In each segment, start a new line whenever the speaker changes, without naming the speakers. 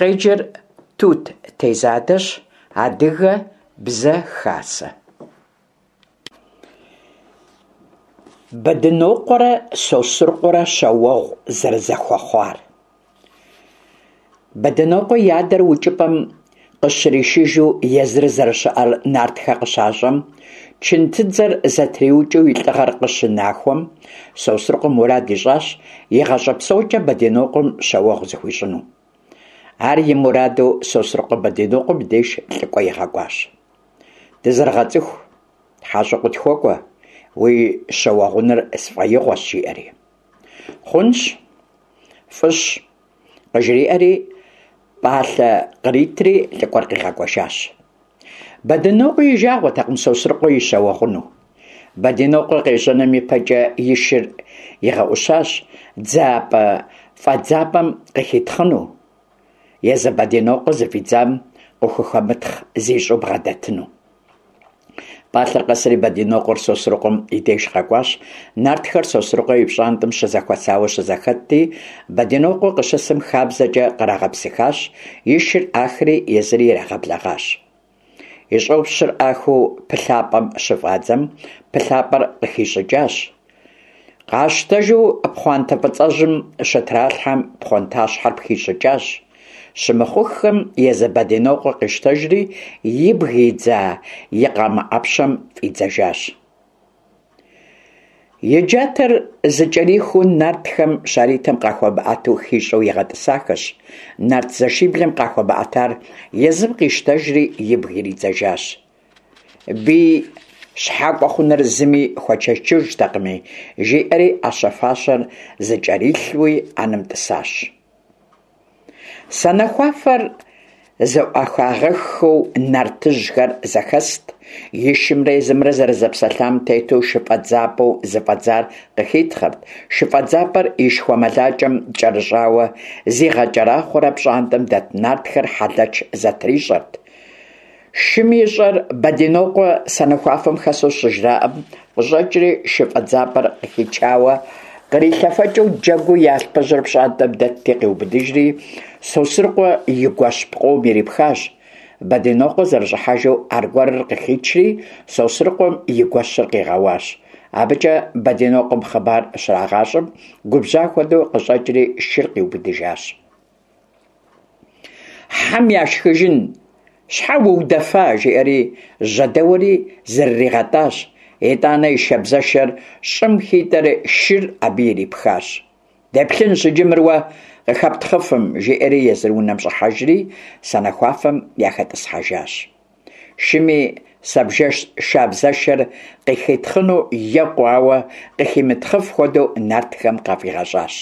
Къеджэр Тут тезадэщ, адыгэ бзэ хасэ. Бэдынокъуэрэ Сосрыкъуэрэ щауэгъу зэрызэхуэхъуар. Бэдынокъуэ и адэр укӀыпӀэм къыщришыжу езыр зэрыщыӀэр нартхэ къыщащӀэм, чынтыдзэр зэтриукӀыу и лӀыгъэр къыщынахуэм, Сосрыкъуэм мурад ищӀащ игъащӀэ псокӀэ Бэдынокъуэм щауэгъу зыхуищӀыну. Ар и мураду Сосрыкъуэ Бэдынокъуэм и деж лӀыкӀуэ игъэкӀуащ. «ДызэрыгъэцӀыху, тхьэщӀэ къутхуэкӀуэ, уи щауэгъуныр сфӀэигъуэщ», – жиӀэри. «Хъунщ, фӀыщ», – къыжриӀэри, пӀалъэ къритри лӀыкӀуэр къигъэкӀуэжащ. Бэдынокъуэ и жагъуэтэкъым Сосрыкъуэ и щауэгъуну. Бэдынокъуэ къещӀэным ипэкӀэ и шыр игъэӀущащ дзапӀэ фӀэдзапӀэм къыхитхъыну, езы Бэдынокъуэ зыфӀидзам къыхухэмытхъ зищӀу бгъэдэтыну. Пӏалъэр къэсри Бэдынокъуэр Сосрыкъуэм и деж къэкӀуащ. Нартхэр Сосрыкъуэ и пщӀантӀэм щызэхуэсауэ щызэхэтти, Бэдынокъуэ къыщысым хабзэкӀэ кърагъэпсыхащ, и шыр Ӏахри езыри ирагъэблэгъащ. ИщӀэу щыр Ӏахыу пылъапӀэм щыфӀадзэм, пылъапӀэр къыхищӀыкӀащ. Къащтэжу пхъуантэ фӀыцӀэжьым щытралъхьэм пхъуантащхьэр пхищӀыкӀащ. Щымыхъухэм езы Бэдынокъуэ къищтэжри, и бгидза и къамыӀэпщэм фӀидзэжащ. И джатэр зыкӀэрихуу нартхэм щаритӀым къахуэмыӀэту хищӀэу игъэтӀысахэщ. Нарт зэшиблым къахуэмыӀэтар езым къищтэжри и бгы иридзэжащ. «Бий щхьэкӀуэ хъуныр зыми хуэчэчыжтэкъыми», – жиӀэри Ӏэщэ-фащэр зыкӀэрилъууи Ӏэным тӀысащ. Санэхуафэр зэӀуахагъэххэу нартыжьхэр зэхэст, и шымрэ езымрэ зэрызэпсэлъам тету шыфӀэдзапӀэу зыфӀэдзар къыхитхъэрт. ШыфӀэдзапӀэр и шхуэмэлакӀэм кӀэрыщӀауэ зигъэкӀэрахъуэрэ пщӀантӀэм дэт нартхэр хьэлъэч зэтрищӀэрт. Шым ищӀэр Бэдынокъуэ санэхуафэм хэсу щыжраӀэм къыщӀэкӀри, шыфӀэдзапӀэр къыхичауэ кърилъэфэкӀыу джэгуу ялъпыжьыр пщӀантӀэм дэтти къиубыдыжри, Сосрыкъуэ и гуэщ пкъом ирипхащ. Бэдынокъуэ зэрыщӀыхьэжу аргуэрыр къыхичри, Сосрыкъуэм и гуэщыр къигъэуащ. АбыкӀэ Бэдынокъуэм хъыбар щрагъащӀым, губжьа хуэдэу къыщӀэкӀри шыр къиубыдыжащ. «Хьэм яшхыжын, щхьэ уудэфа?» – жиӀэри жьэдэуэри зэрыригъэтӀащ. ИтӀанэ и шабзэшэр щӀым хитӀэри шыр абы ирипхащ. «Деплъын щыджымыр уэ къыхэптхъыфым», – жиӀэри езыр унэм щӀыхьэжри, санэхуафэм яхэтӀысхьэжащ. Шыми сабжэш шабзэшэр къыхитхъыну екъуауэ къыхимытхъыф хуэдэу нартхэм къафӀигъэщӀащ.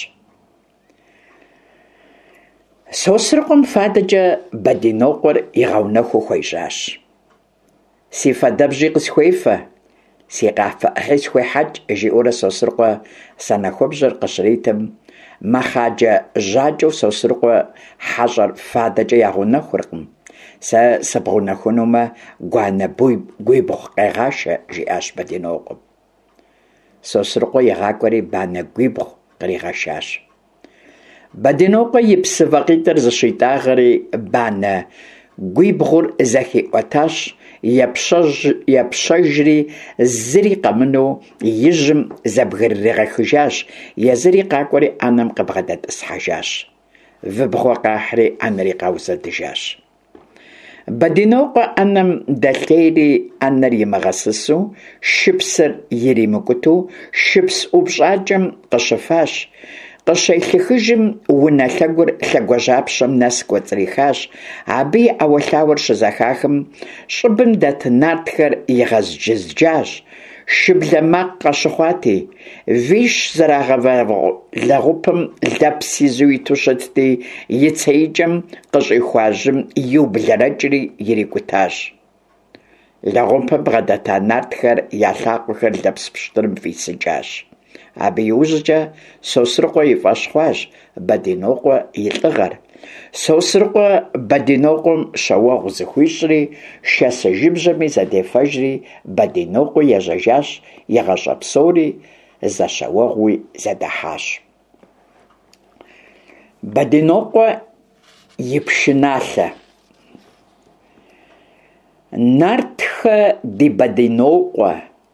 Сосрыкъуэм фадэкӀэ Бэдынокъуэр игъэунэхуу хуежьащ. «Си фэдэбжьи къысхуефэ, си къафэӀыхьи схуехьэкӀ», – жиӀэурэ Сосрыкъуэ санэхуэбжьыр къыщритым, мэхъаджэ жьакӀэу Сосрыкъуэ хьэщӀэр фадэкӀэ ягъунэхуркъым. «Сэ сыбгъунэхунумэ, гуанэ гуибгъу къегъашэ», – жиӀащ Бэдынокъуэм. Сосрыкъуэ игъакӀуэри банэ гуибгъу къригъэшащ. Бэдынокъуэ и псы вакъитӀыр зыщитӀагъэри, банэ гуибгъур зэхиӀуэтащ, епщэжри зыри къэмыну ижьым зэбгрыригъэхыжащ, езыри къакӀуэри Ӏэнэм къыбгъэдэтӀысхьэжащ. Выбгъуэ къахьри Ӏэнэри къаузэдыжащ. Бэдынокъуэ Ӏэнэм дэлъейри, Ӏэнэр имыгъэсысу, шыпсыр иримыкӀуту, шыпс ӀупщӀакӀэм къыщыфащ. Къыщелъыхыжым унэ лъэгур лъэгуэжьапщэм нэс кӀуэцӀрихащ. Абы и Ӏэуэлъауэр щызэхахым, щӀыбым дэт нартхэр игъэзджызджащ. Шыблэ макъ къэщыхъуати, виш зэрагъэвэлэгъупым лэпс изу иту щытти, и цейкӀэм къыщӀихуа жьым иублэрэкӀри ирикӀутащ. Лэгъупым бгъэдэта нартхэр я лъакъуэхэр лэпс пщтырым фӀисыкӀащ. Абы иужькӀэ Сосрыкъуэ и фӀэщ хъуащ Бэдынокъуэ и лӀыгъэр. Сосрыкъуэ Бэдынокъуэм щауэгъу зыхуищӀри, шэсыжыбжьэми зэдефэжри, Бэдынокъуэ ежьэжащ, игъащӀэ псори зэщауэгъуи зэдэхьащ. Бэдынокъуэ ипшыналъэ. Нартхэ ди бадинокъуэ,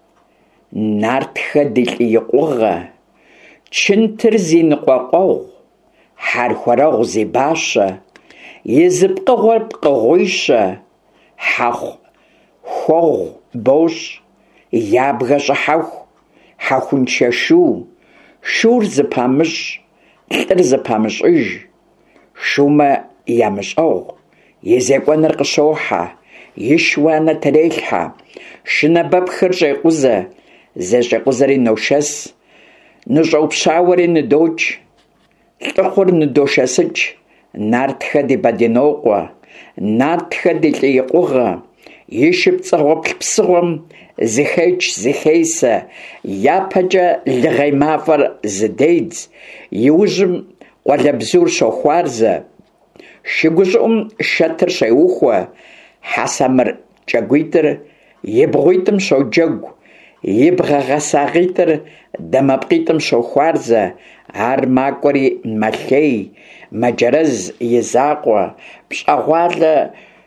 нартхэ ди лӏыикъугъэ, чынтыр зи ныкъуэкъуэгъу, хьэрхуэрэгъу зи бащэ, езы пкъыгъуэр пкъыгъуищэ, хьэхъу хуэгъу бощ, ябгэ щӏыхьэху, хьэхуншэшу, шур зыпамыщӏ, лӏыр зыпамыщӏыж, шумэ ямыщӏэгъу, и зекӏуэныр къыщохьэ, и шыуанэ трелхьэ, шынэбэпхыр щӏекъузэ, зэщӏекъузэри ношэс, ныщӏэупщауэри ныдокӏ, лӏыхъур ныдошэсыкӏ, нартхэ ди бадинокъуэ, нартхэ ди лӏыикъугъэ, и шыпцӏыгъуэплъ псыгъуэм зыхеч зыхейсэ, япэкӏэ лыгъей мафӏэр зыдедз, иужьым къуалэбзур щохуарзэ, шыгущӏыӏум шэтыр щеухуэ, хьэсэмыр кӏэгуитӏыр и бгъуитӏым щоджэгу, и бгъэгъэсагъитӏыр дамэпкъитӏым щохуарзэ, ар макӏуэри мэлъей, мэджэрэз и закъуэ, пщӏэгъуалэ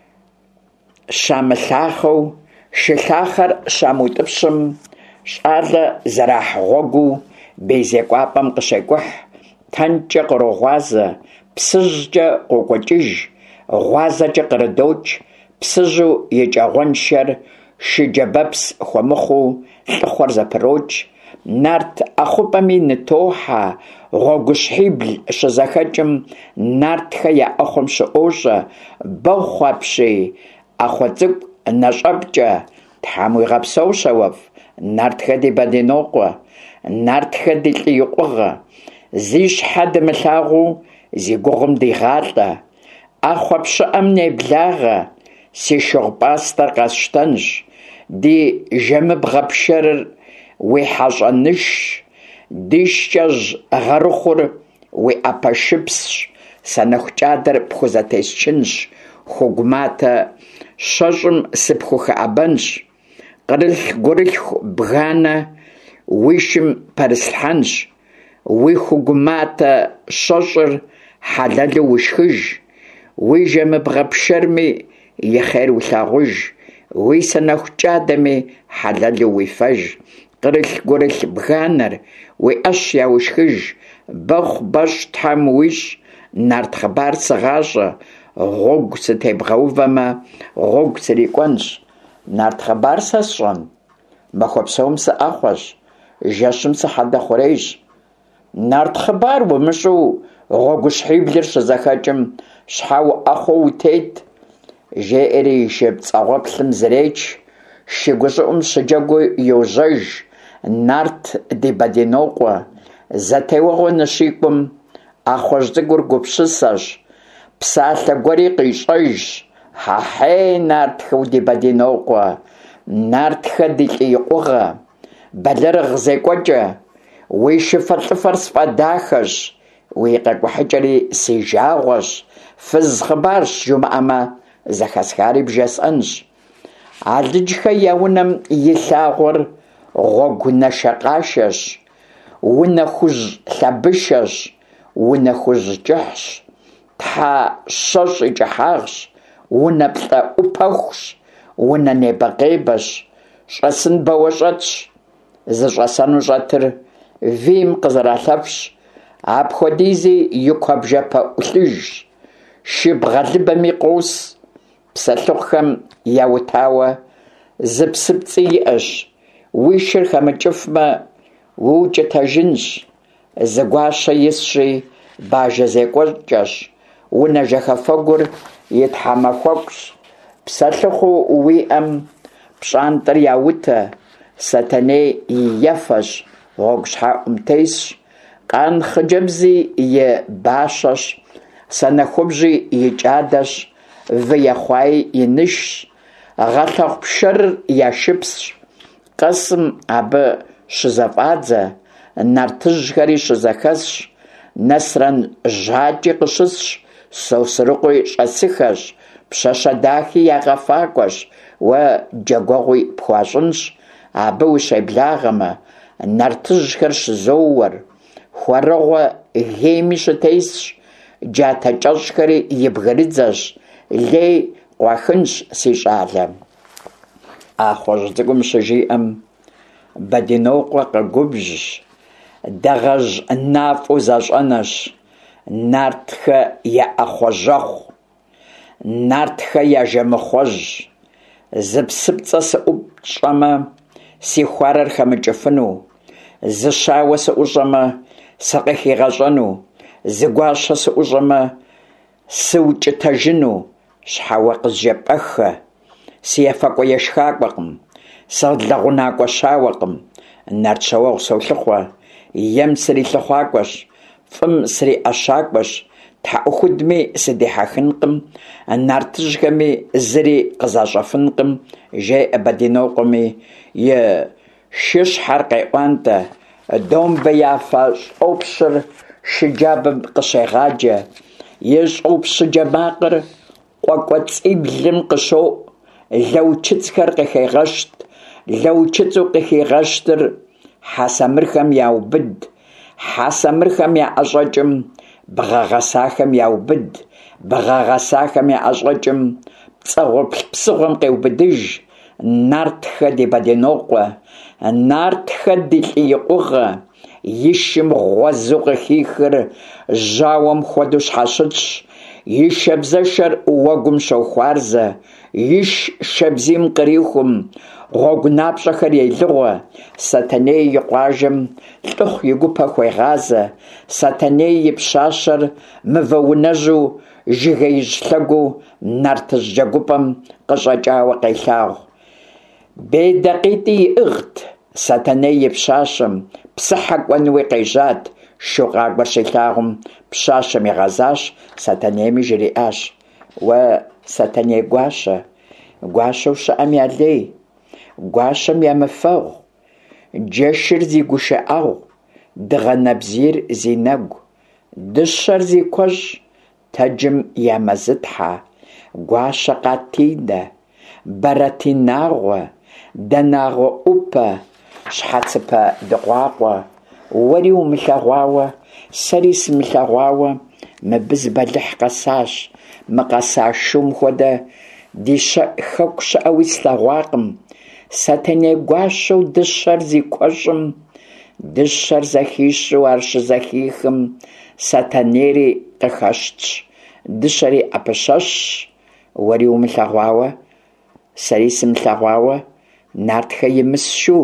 щамылъахъэу, шылъахъэр щамыутӏыпщым, щӏалэ зэрахь гъуэгу бейзекӏуапӏэм къыщекӏухь, тэнкӏэ кърогъуазэ, псыжькӏэ къокӏуэкӏыж, гъуазэкӏэ кърыдокӏ, псыжьу и кӏэгъуэншэр шыджэбэпс хуэмыхъуу, лӏыхъуэр зэпырокӏ, нарт ӏэхъупӏэми нытохьэ, гъуэгущхьибл щызэхэкӏым нартхэ я ӏэхъуэм щыӏощӏэ, бэгъу хъу апщий, ӏэхъуэ цӏыкӏу нэщӏэпкӏэ, Тхьэм уигъэпсэу щауэфӏ, нартхэ ди бадинокъуэ, нартхэ ди лӏыикъугъэ, зи щхьэ дымылъагъуу зи гугъым дигъалӏэ, ӏэхъуэ пщыӏэм неблагъэ, си шыгъу пӏастэр къэсщтэнщ, ди жэмыбгъэ пшэрыр уи хьэщӏэныш, ди шкӏэжь гъэрыхъур уи ӏэпэшыпсщ, санэху кӏадэр пхузэтесчынщ, хугу матэ щэщӏым сыпхухыӏэбэнщ, кърылъ гурылъху бганэ уи шым пэрыслъхьэнщ, уи хугу матэ щэщӏыр хьэлэлу ушхыж, уи жэмыбгъэ пшэрми и хъер улъагъуж, уи санэху кӏадэми хьэлэлу уифэж, кърылъ гурылъ бганэр уи ӏэщ яушхыж, бэхъу бэщ Тхьэм уищӏ, нарт хъыбар сыгъащӏэ, гъуэгу сытебгъэувэмэ, гъуэгу срикӏуэнщ. Нарт хъыбар сэ сщӏэн, махуэ псом сыӏэхъуэщ, жэщым сыхьэдэхъурейщ. Нарт хъыбар умыщӏу гъуэгущхьиблыр щызэхэкӏым щхьэ уӏэхъуэу утет, жеӏэри шыпцӏэгъуэплъым зыреч, шыгущӏыӏум щыджэгуу йожьэж, нарт ди бадинокъуэ, зэтеуэгъуэ ныщикӏум ӏэхъуэжь цӏыкӏур гупщысэщ, псалъэ гуэри къищӏэжщ, хьэхьей нартхэ ди бадинокъуэ, нартхэ ди лӏыикъугъэ, бэлэрыгъ зекӏуэкӏэ, уи шыфэ лӏыфэр сфӏэдахэщ, уи къекӏухьыкӏэри си жагъуэщ, фыз хъыбарщ жумыӏэмэ, зэхэсхари бжесӏэнщ. Алыджхэ я унэм илъагъуэр гъуэгу нэшэкъашэщ, унэ хужь лъэбышэщ, унэ хужь кӏыхьщ, Тхьэ щэщӏ и кӏыхьагъщ, унэ плӏэ ӏупэхущ, унэ небэкъебэщ, щӏэсын бэуэ щӏэтщ, зыщӏэсэну щӏэтыр вийм къызэралъэфщ, апхуэдизи и куэбжэпэ ӏулъыжщ, шы бгъэлыбэми къос, псэлъыхъухэм яутауэ зы псыпцӏи иӏэщ, уи шыр хэмыкӏыфмэ, уукӏытэжынщ, зыгуащэ исщи бажэ зекӏуэкӏэщ, унэ жэхэфэгур и тхьэмахуэкӏущ, псэлъыхъуу уиӏэм пщӏантӏэр яутэ, Сэтэней и ефэщ, гъуэгу щхьэӏум тесщ, къан хъыджэбзи и бащэщ, санэхубжи и кӏадэщ, вы ехъуаи и нышщ, гъэлъэгъу пшэрыр я шыпсщ, къэсым абы щызэфӏадзэ, нартыжьхэри щызэхэсщ, Нэсрэн жьакӏи къыщысщ, Сосрыкъуи щӏэсыхэщ, пщэщэ дахи ягъэфакӏуэщ, уэ джэгуэгъуи пхуащӏынщ, абы ущеблагъэмэ, нартыжьхэр щызоуэр, хуэрыгъуэ гейми щытесщ, джатэкӏэщӏхэри и бгырыдзэщ, лей къуахынщ си щӏалэ. А хъуэжь цӏыкӏум щыжиӏэм Бадинокъуэ къэгубжьщ, дэгъэжь нафӏэу зэщӏэнэщ, нартхэ я ӏэхъуэжьэхъу, нартхэ я жэмыхъуэжь, зы псыпцӏэ сыӏупщӏэмэ, си хуарэр хэмыкӏыфыну, зы щауэ сыӏущӏэмэ, сыкъыхигъэщӏэну, зы гуащэ сыӏущӏэмэ, сыукӏытэжыну, щхьэуэ къызжепӏэххэ, си ефэкӏуэ ешхакӏуэкъым, сылэгъунакӏуэ щауэкъым, нарт щауэгъу солъыхъуэ, ем срилъыхъуакӏуэщ, фӏым сриӏэщакӏуэщ, тхьэӏухудми сыдихьэхынкъым, нартыжьхэми зыри къызащӏэфынкъым, жеӏэ Бадинокъуэми, и шыщхьэр къеӏуантӏэ, домбэ яфэ щӏэупщыр шыджабэм къыщегъаджэ, и щӏэупщыджэ макъыр къуэкӏуэцӏиблым къыщоӏу, лэучыцхэр къыхегъэщт, лэучыцӏу къыхигъэщтыр хьэсэмырхэм яубыд, хьэсэмырхэм я ӏэщӏэкӏым бгъэгъэсахэм яубыд, бгъэгъэсахэм я ӏэщӏэкӏым пцӏэгъуэплъ-псыгъуэм къеубыдыж, нартхэ ди Бадинокъуэ, нартхэ ди лӏиикъугъэ, и шым гъуэзу къыхихыр жьауэм хуэдэу щхьэщытщ, и шабзэшэр уэгум щохуарзэ, и шабзийм кърихум, гъуэгу напщӏэхэр елыгъуэ, Сатэней и къуажэм лӏыхъу и гупэ хуегъазэ, Сатэней и пщащэр мывэунэжьу жыгеижь лъэгуу нартыжь джэгупӏэм къыщӏэкӏауэ къелъагъу. Бейдакъитӏи иӏыгът Сатэней и пщащэм, псыхьэ кӏуэнууи къежьат, шу къакӏуэр щилъагъум пщащэм игъэзащ, Сатэнейми жриӏащ: «Уэ Сатэней гуащэ, гуащэу щыӏэм ялей, гуащэм ямыфэгъу, джэшыр зи гушыӏэгъу, дыгъэнэбзийр зи нэгу, дыщэр зи куэщӏ, тэджым ямэзытхьэ, гуащэ къатинэ, бэрэтинагъуэ, дэнагъуэ ӏупэ, щхьэцыпэ дыкъуакъуэ, уэри умылъэгъуауэ, сэри сымылъэгъуауэ, мыбы збэлыхь къэсащ, мы къэса шум хуэдэ ди хэку щыӏэуи слъэгъуакъым, Сатэней гуащэу дыщэр зи куэщӏым, дыщэр зэхищу ар щызэхихым, Сатэнейри къыхэщтщ, дыщэри ӏэпыщэщщ, уэри умылъэгъуауэ, сэри сымылъэгъуауэ, нартхэ имысщу,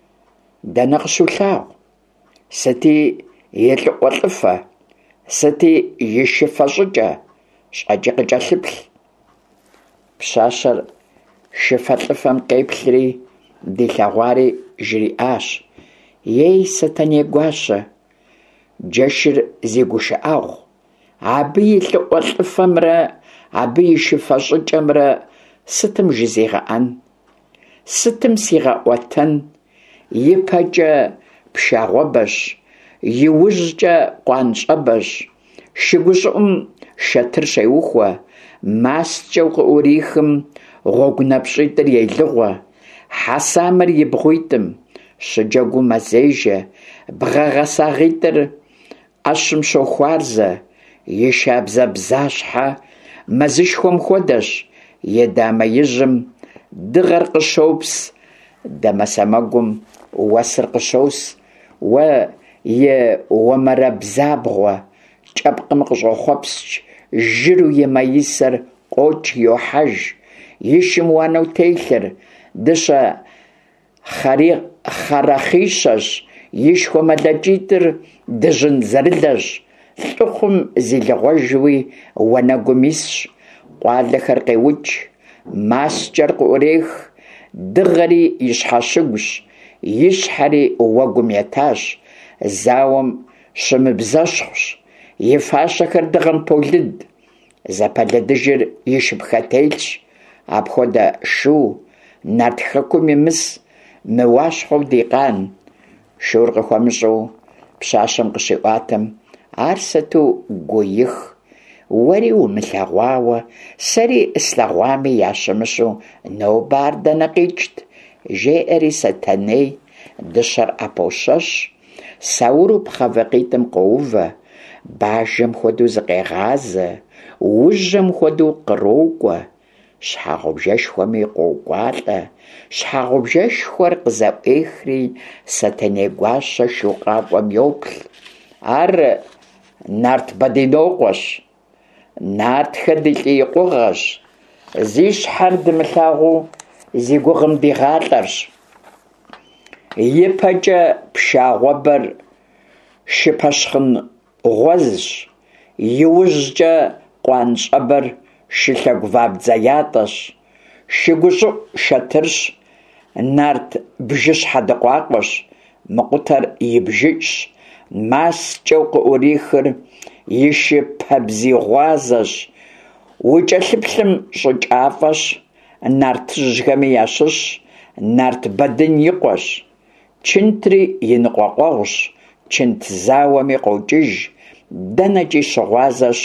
дэнэ къыщулъагъу, сыти и лӏыӏуэлӏыфэ, сыти и шыфэ щӏыкӏэ, щӏэкӏи къыкӏэлъыплъ». Пщащэр шыфэ лӏыфэм къеплъри, дилъэгъуари жриӏащ: «Ей, Сатэней гуащэ, джэшыр зи гушыӏэгъу, абы и лӏыӏуэ лӏыфэмрэ, абы и шыфэ щӏыкӏэмрэ сытым жызегъэӏэн, сытым сигъэӏуэтэн, ипэкӏэ пшагъуэбэщ, иужькӏэ къуанщӏэбэщ, шыгущӏыӏум шэтыр щеухуэ, маскӏэ къыӏурихым гъуэгу нэпщӏитӏыр елыгъуэ, хьэсамэр и бгъуитӏым, щыджэгуу мэзежэ, бгъэгъэсагъитӏыр ӏэщым щохуарзэ, и шабзэ бзащхьэ мэзышхуэм хуэдэщ, и дамэ ижьым дыгъэр къыщопс, дамэсэмэгум уэсыр къыщос, уэ и уэмэрэбзабгъуэ кӏэпкъым къыщӏохъуэпскӏ, жыру и маисэр къокӏ, йохьэж, и шым уанэу телъыр, дыщэ хъэрэхъищэщ, и шхуэ мэлэкӏитӏыр дыжьын зэрылэщ, лӏыхъум зилыгъуэжууи уанэгум исщ, къуалэхэр къеукӏ, маскӏэр къыӏурех, дыгъэри и щхьэщыгущ, и щхьэри уэгум етащ, зауэм щымыбзэщхъущ, и фащэхэр дыгъэм полыд, зэпэлыдыжыр и шыпхэтелъщ, апхуэдэ шу нарт хэкум имыс, мы уащхъуэу ди къан. Шур къыхуэмыщӏу пщащэм къыщиӏуатэм: «Ар сыту гу их, уэри умылъэгъуауэ, сэри слъэгъуами ящымыщу нобэ ар дэнэ къикӏт», жеӏэри Сатэней дыщэр ӏэпощэщ, Сауру пхъэвыкъитӏым къоувэ, бажэм хуэдэу зыкъегъазэ, ужьэм хуэдэу кърокӏуэ, щхьэгъубжэшхуэми къокӏуалӏэ, щхьэгъубжэшхуэр къызэӏуехри Сатэней гуащэ шу къакӏуэм йоплъ. Ар Нарт Бадинокъуэщ, Нарт хэдылъиикъугъэщ, зи щхьэр дымылъагъуу зи гугъым дигъалӏэрщ. Ипэкӏэ пшагъуэбэр шыпэщхъын гъуэзщ, иужькӏэ къуанщӏэбэр шылъэгу вабдзэ ятӏэщ, шыгущӏыӏу шэтырщ, Нарт бжыщхьэ дыкъуакъуэщ, мыкъутэр и бжыӏщ, маскӏэу къыӏурихыр и шыпэбзигъуазэщ, укӏэлъыплъым щӏыкӏафӏэщ, нартыжьхэми ящыщ, Нарт Бадын и къуэщ. Чынтри и ныкъуэкъуэгъущ, чынт зауэми къокӏыж, дэнэкӏи щыгъуазэщ,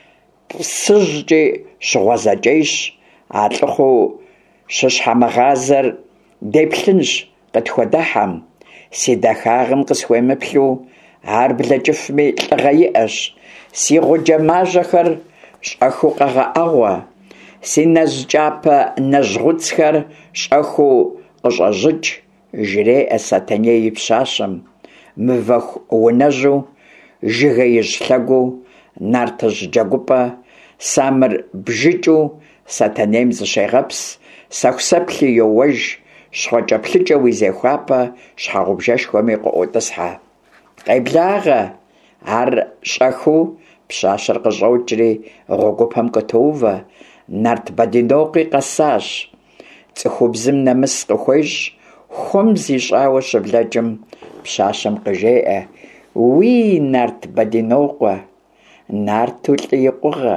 псыжькӏи щыгъуазэкӏейщ, а лӏыхъуэу щыщхьэмыгъазэр деплъынщ къытхуэдыхьэм, си дахагъым къысхуемыплъу, ар блэкӏыфми лӏыгъэ иӏэщ, си гъуджэ мажэхэр щӏэхыу къэгъэӏэгъуэ, си нэжь кӏапэ нэжьгъуцхэр щӏэхыу къыщӏэжьыкӏ, жреӏэ Сатэней и пщащэм. Мывэху унэжьу, жыгэ ижь лъэгуу, нартыжь джэгупӏэ, самыр бжыкӏыу Сатэнейм зыщегъэпс, сэхусэплъи йоуэж, щхъуэкӏэплъыкӏэу и зехуапэ щхьэгъубжэшхуэми къыӏуотӏысхьэ. Къеблагъэ, ар щӏэхыу пщащэр къыщӏокӏри гъуэгупэм къытоувэ, Нарт Бадинокъуи къэсащ. Цӏыхубзым нэмыс къыхуещӏ, хуэм зищӏауэ щыблэкӏым пщащэм къыжеӏэ: «Уи Нарт Бадинокъуэ, Нарту лӏыикъугъэ,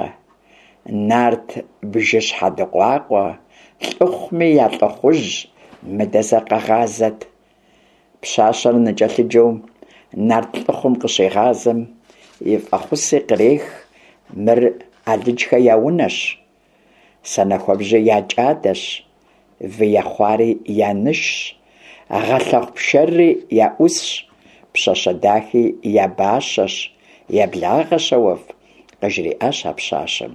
Нарт бжыщхьэ дыкъуакъуэ, лӏыхъуми ялӏыхъужь, мыдэ сэ къэгъазэт». Пщащэр ныкӏэлъыджэу Нарт лӏыхъум къыщегъазэм и фӏэхъуси кърех: «Мыр алыджхэ я унэщ, сэнэхуэбжьы я кӏадэщ, выехъуари я ныщщ, гъэлъэгъу пшэрри я ӏусщ, пщащэ дахи я бащэщ, еблагъэ щауэфӏ», къыжриӏащ а пщащэм.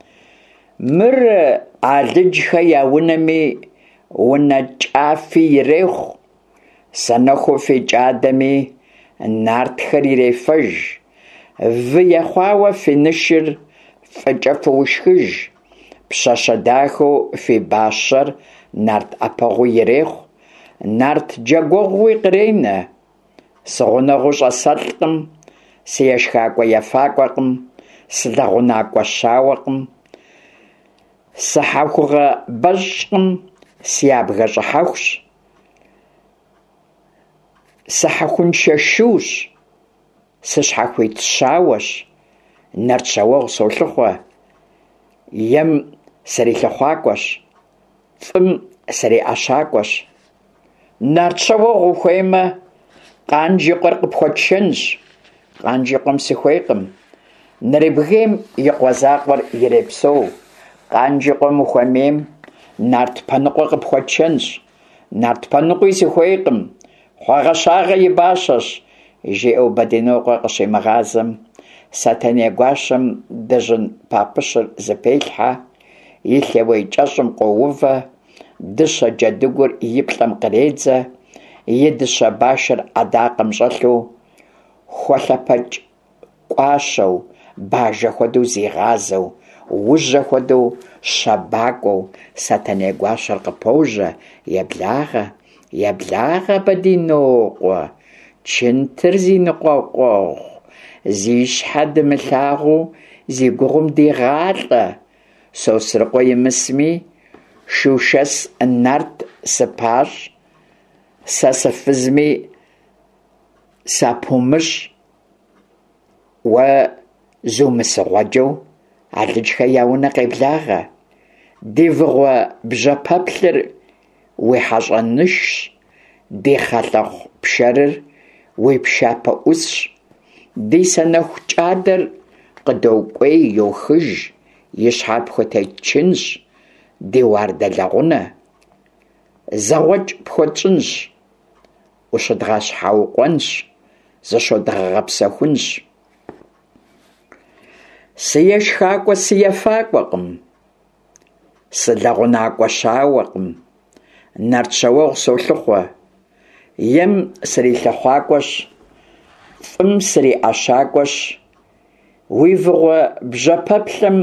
Мыр алыджхэ я унэми унэ кӏафи ирехъу, сэнэхуу фи кӏадэми нартхэр ирефэж, выехъуауэ фи ныщыр фӏыкӏэ фыушхыж, пщащэ дахэу фи бащэр Нарт ӏэпэгъуу ирехъу, Нарт джэгуэгъуи къренэ. Сыгъунэгъуу щӏэсэлӏкъым, си ешхакӏуэ ефакӏуэкъым, сылэгъунакӏуэ щауэкъым, сыхьэхугъэ бэщӏкъым, си абгэ щӏыхьэхущ, сыхьэхуншэ шуущ, сыщхьэхуит щауэщ, Нарт щауэгъу солъыхъуэ, ем срилъыхъуакӏуэщ, фӏым сриӏэщакӏуэщ. Нарт щауэгъу ухуеймэ, къанжи къуэр къыпхуэтшэнщ, къанжи къуэм сыхуейкъым. Нарыбгейм и къуэ закъуэр ирепсэу, къанжи къуэм ухуэмейм, Нарт пэныкъуэ къыпхуэтшэнщ, Нарт пэныкъуи сыхуейкъым, хъуагъэщагъэ и бащэщ, жиӏэу Бадинокъуэ къыщимыгъазэм, Сатэней гуащэм дыжьын папыщыр зэпелъхьэ, и лъэуей кӏэщӏым къоувэ, дыщэ джэдыгур и плӏэм къредзэ, и дыщэ башыр ӏэдакъэм щӏэлъу, хуэлъэпэкӏ кӏуащэу, бажэ хуэдэу зигъазэу, ужьэ хуэдэу щэбакӏуэу Сатэней гуащэр къыпожьэ: «Еблагъэ, еблагъэ Бадинокъуэ, чынтыр зи ныкъуэкъуэгъу, зи щхьэ дымылъагъуу зи гугъум дигъалӏэ, Сосрыкъуэ имысми, шыушэс Нарт сыпащӏ, сэ сыфызми сапумыщӏ, уэ зумысыгъуэджэу алыджхэ я унэ къеблагъэ, ди выгъуэ бжьэпэплъыр уи хьэщӏэныщщ, ди хьэлъэхъу пшэрыр уи пшапэ ӏусщ, ди сэнэху кӏадэр къыдокӏуей йохыж, и щхьэр пхуэтечынщ, ди уардэ лэгъунэ, зэгъуэкӏ пхуэтщӏынщ, ущыдгъэщхьэукъуэнщ, зыщодгъэгъэпсэхунщ». Сыешхакӏуэ сыефакӏуэкъым, сылэгъунакӏуэ щауэкъым, нарт щауэгъу солъыхъуэ, ем срилъэхъуакӏуэщ, фӏым сриӏэщакӏуэщ, уи выгъуэ бжьэпэплъым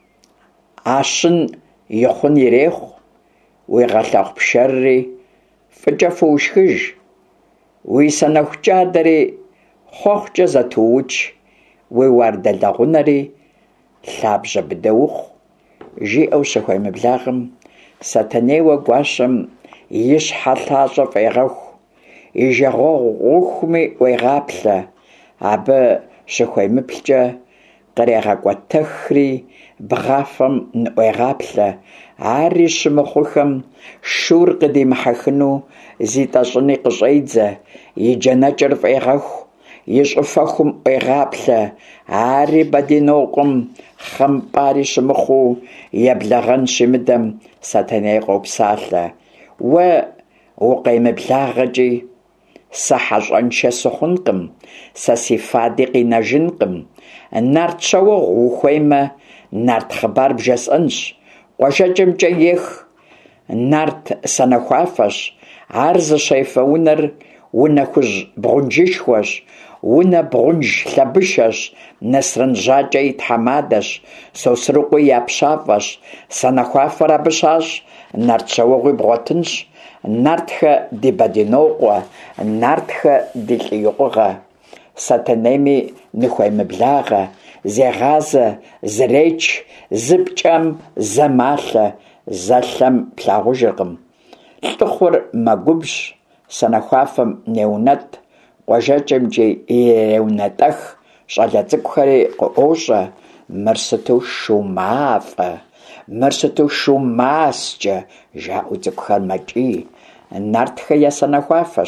ащын ихъун ирехъу, уи гъэлъэхъу пшэрри фӏыкӏэ фыушхыж, уи сэнэху кӏадэри хъуэхъукӏэ зэтыуукӏ, уи уардэлэгъунэри лъабжьэ быдэ ухъу, жиӏэу щыхуемыблагъым, Сэтэнейуэ гуащэм и щхьэ лъащӏэ фӏегъэху, и жагъуэгъу ӏуэхуми ӏуегъаплъэ, абы щыхуемыплъкӏэ кърегъэкӏуэтэхри бгъафэм ныӏуегъаплъэ, ари щымыхъухэм шур къыдимыхьэхыну зитӏэщӏыни къыщӏедзэ, и джэнэкӏыр фӏегъэху, и щӏыфэхум ӏуегъаплъэ, ари Бадинокъуэм хъымпӏари щымыхъуу еблагъэн щимыдэм Сэтэней къопсалъэ: уэ укъемыблагъэкӏи, сэ хьэщӏэншэ сыхъункъым, сэ си фади къинэжынкъым, нарт щауэгъу ухуеймэ, нарт хъыбар бжесӏэнщ, къуажэкӏэмкӏэ ех, нарт сэнэхуафэщ, ар зыщефэ унэр унэ хужь бгъунжышхуэщ, унэ бгъунж лъэбышэщ, Нэсрын жьакӏэ и тхьэмадэщ, Сосрыкъуи я пщафӏэщ, сэнэхуафэр абы щащ, нарт щауэгъуи бгъуэтынщ, нартхэ ди Бадинокъуэ, нартхэ ди лӏыикъугъэ. Сэтэнейми ныхуемыблагъэ, зегъазэ, зреч, зыпкӏэм зэ малъэ, зэлъэм плъагъужыркъым. Лӏыхъур мэгубжь, сэнэхуафэм неунэт, къуажэкӏэмкӏи иреунэтӏэх, щӏалэ цӏыкӏухэри къыӏощӏэ: мыр сыту шу мафӏэ, мыр сыту шу маскӏэ, жаӏэу цӏыкӏухэр мэкӏий. Нартхэ я сэнэхуафэщ,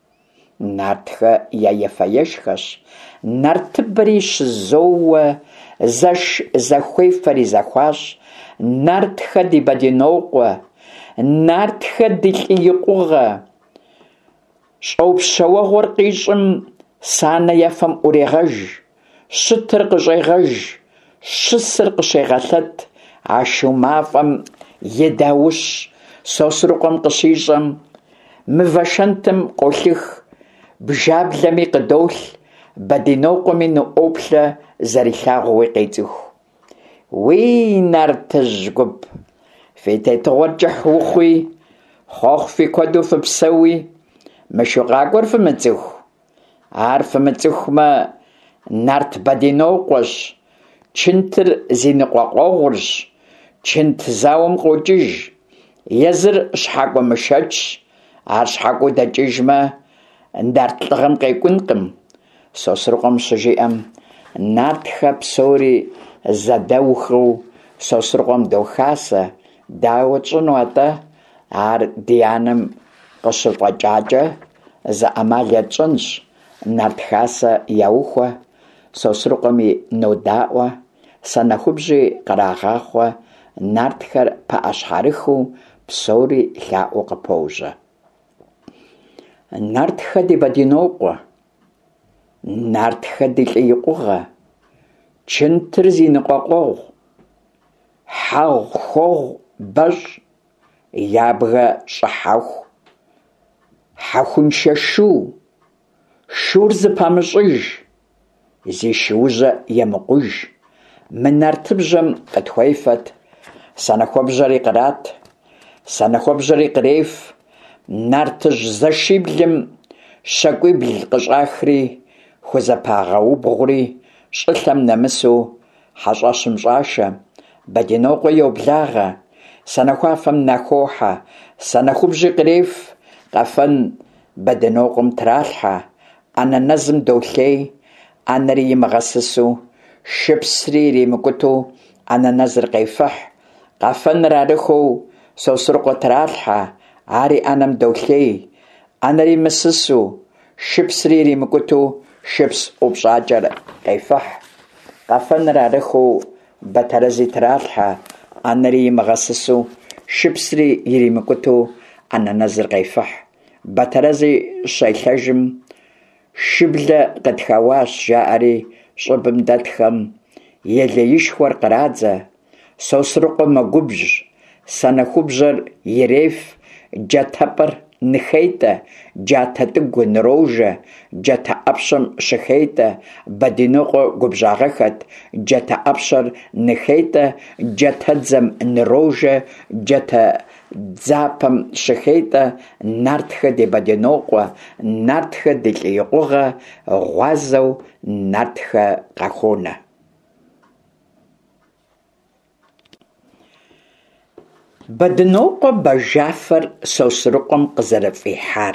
нартхэ я ефэешхэщ, нартыбри щызоуэ, зэш зэхуефэри зэхуащ, нартхэ ди Бадинокъуэ, нартхэ ди лӏыикъугъэ. Щӏэупщэуэгъуэр къищӏым санэ ефэм ӏурегъэж, щытыр къыщӏегъэж, щысыр къыщегъэлъэт, а шу мафӏэм и даущ, Сосрыкъуэм къыщищӏэм, мывэ шэнтым къолъых, бжаблэми къыдолъ, Бадинокъуэми ныӏуоплъэ, зэрилъагъууи къецӏыху. Уи нартыжь гуп, фи тетыгъуэр кӏыхь ухъуи, хъуэхъу фи куэду фыпсэуи, мышу къакӏуэр фымыцӏыху. Ар фымыцӏыхумэ, нарт Бадинокъуэщ, чынтыр зи ныкъуэкъуэгъурщ, чынт зауэм къокӏыж, езыр щхьэкӏуэ мышэчщ, ар щхьэкӏуэу дэкӏыжмэ, нарт лӏыгъэм къекӏункъым. Сосрыкъуэм щыжиӏэм, нартхэ псори зэдэухыу Сосрыкъуэм дохасэ, дауэ тщӏыну атӏэ, ар ди анэм къыщыфӏэкӏакӏэ, зы ӏэмал етщӏынщ, нарт хасэ яухуэ, Сосрыкъуэми нодаӏуэ, сэнэхубжьи кърагъахъуэ, нартхэр пыӏэщхьэрыхыу псори лъаӏуэу къыпоужьэ. Нартхэ ди Бадинокъуэ, нартхэ ди лӏыикъугъэ, чынтыр зи ныкъуэкъуэгъу, хьэгъу хуэгъу бэщӏ, ябгэ щӏыхьэху, хьэхуншэ шу, шур зыпэмыщӏыж, зи шыужьэ емыкъуж. Мы нартыбжьэм къытхуефэт, сэнэхуэбжьэри кърат, сэнэхуэбжьэри къреф, нартыжь зэшиблым щакӏуибл къыщӏахри, хузэпагъэубгъури, щӏылъэм нэмысу хьэщӏэщым-щӏашэ. Бадинокъуэ йоблагъэ, сэнэхуафэм нэхохьэ, сэнэхубжьи къреф, къэфэн Бадинокъуэм тралъхьэ, ӏэнэнэзым долъей, ӏэнэри имыгъэсысу, шыпсри иримыкӏуту ӏэнэнэзыр къефыхь, къэфэныр арыххэу Сосрыкъуэ тралъхьэ, ари ӏэнэм долъей, ӏэнэр имысысу, шыпсри иримыкӏуту шыпс ӏупщӏакӏэр къефыхь, къэфэныр арыххэу Бэтэрэзи тралъхьэ, ӏэнэри имыгъэсысу, шыпсри иримыкӏуту ӏэнэнэзыр къефыхь. Бэтэрэзи щелъэжым, шыблэ къытхэуащ, жаӏэри щӏыбым дэтхэм, елеишхуэр кърадзэ, Сосрыкъуэ мэгубжь, санэхубжьэр иреф, джатапӏэр ныхейтӏэ, джатэ тӏыгу нырожэ, джатэ ӏэпщэм щыхейтӏэ, Бадинокъуэ губжьагъэхэт, джатэ ӏэпщэр ныхейтӏэ, джатэдзэм нырожэ, джатэ дзапэм щыхейтӏэ, нартхэ ди Бадинокъуэ, нартхэ ди лӏыикъугъэ, гъуазэу нартхэ къахонэ. Бадинокъуэ бажафэр Сосрыкъуэм къызэрыфӏихьар.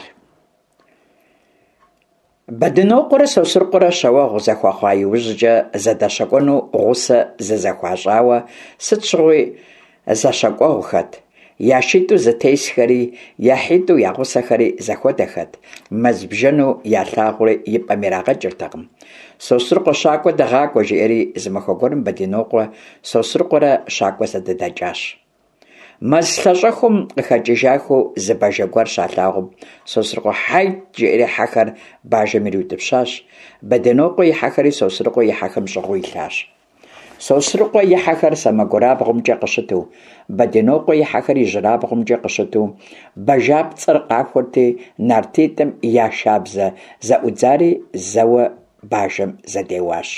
Бадинокъуэрэ Сосрыкъуэрэ щауэгъу зэхуэхъуа иужькӏэ зэдэщэкӏуэну гъусэ зызэхуащӏауэ сыт щыгъуи зэщэкӏуэгъухэт, яшитӏу зэтесхэри, яхьитӏу я гъусэхэри зэхуэдэхэт, мэзбжэну ялъагъури и пӏэм ирагъэкӏыртэкъым. Сосрыкъуэ щакӏуэ дэгъакӏуэ жиӏэри зымыхуэ гуэрым Бадинокъуэ Сосрыкъуэрэ щакӏуэ зэдыдэкӏащ. Мэз лъэщӏэхум къыхэкӏыжахыу зы бажэ гуэр щалъагъум, Сосрыкъуэ хьайт жиӏэри хьэхэр бажэм ириутӏыпщащ. Бадинокъуэ и хьэхэри Сосрыкъуэ и хьэхэм щӏыгъуу илъащ. Сосрыкъуэ и хьэхэр сэмэгурабгъумкӏэ къыщыту, Бадинокъуэ и хьэхэр ижьырабгъумкӏэ къыщыту, бажапцӏэр къахуэрти, нартитӏым я шабзэ зэӏудзари зэуэ бажэм зэдеуащ.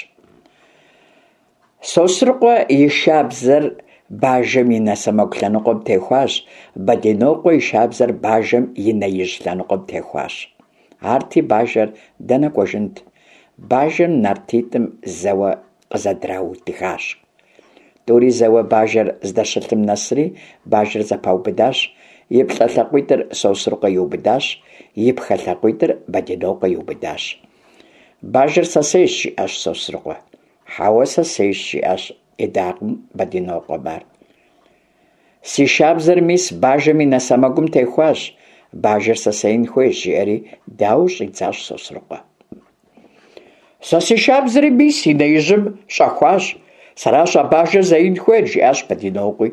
Сосрыкъуэ и шабзэр бажэм и нэ сэмэгу лъэныкъуэм техуащ, Бадинокъуэ и шабзэр бажэм и нэ ижь лъэныкъуэм техуащ. Арти бажэр дэнэ кӏуэжынт? Бажэм нартитӏым зэуэ къызэдраудыгащ. Тӏури зэуэ бажэр здэщылъым нэсри, бажэр зэпаубыдащ, и плӏэ лъакъуитӏыр Сосрыкъуэ иубыдащ, и пхэ лъакъуитӏыр Бадинокъуэ иубыдащ. Бажэр сэ сейщ, жиӏащ Сосрыкъуэ. Хьэуэ сэ сейщ, жиӏащ, идакъым Бадинокъуэм ар. Си шабзэр мис бажэм и нэ сэмэгум техуащ, бажэр сэ сейн хуейщ, жиӏэри дауэ щӏидзащ Сосрыкъуэ. Сэ си шабзэри мис и нэ ижьым щӏэхуащ, сэращ а бажэр зэин хуейр, жиӏащ Бадинокъуи.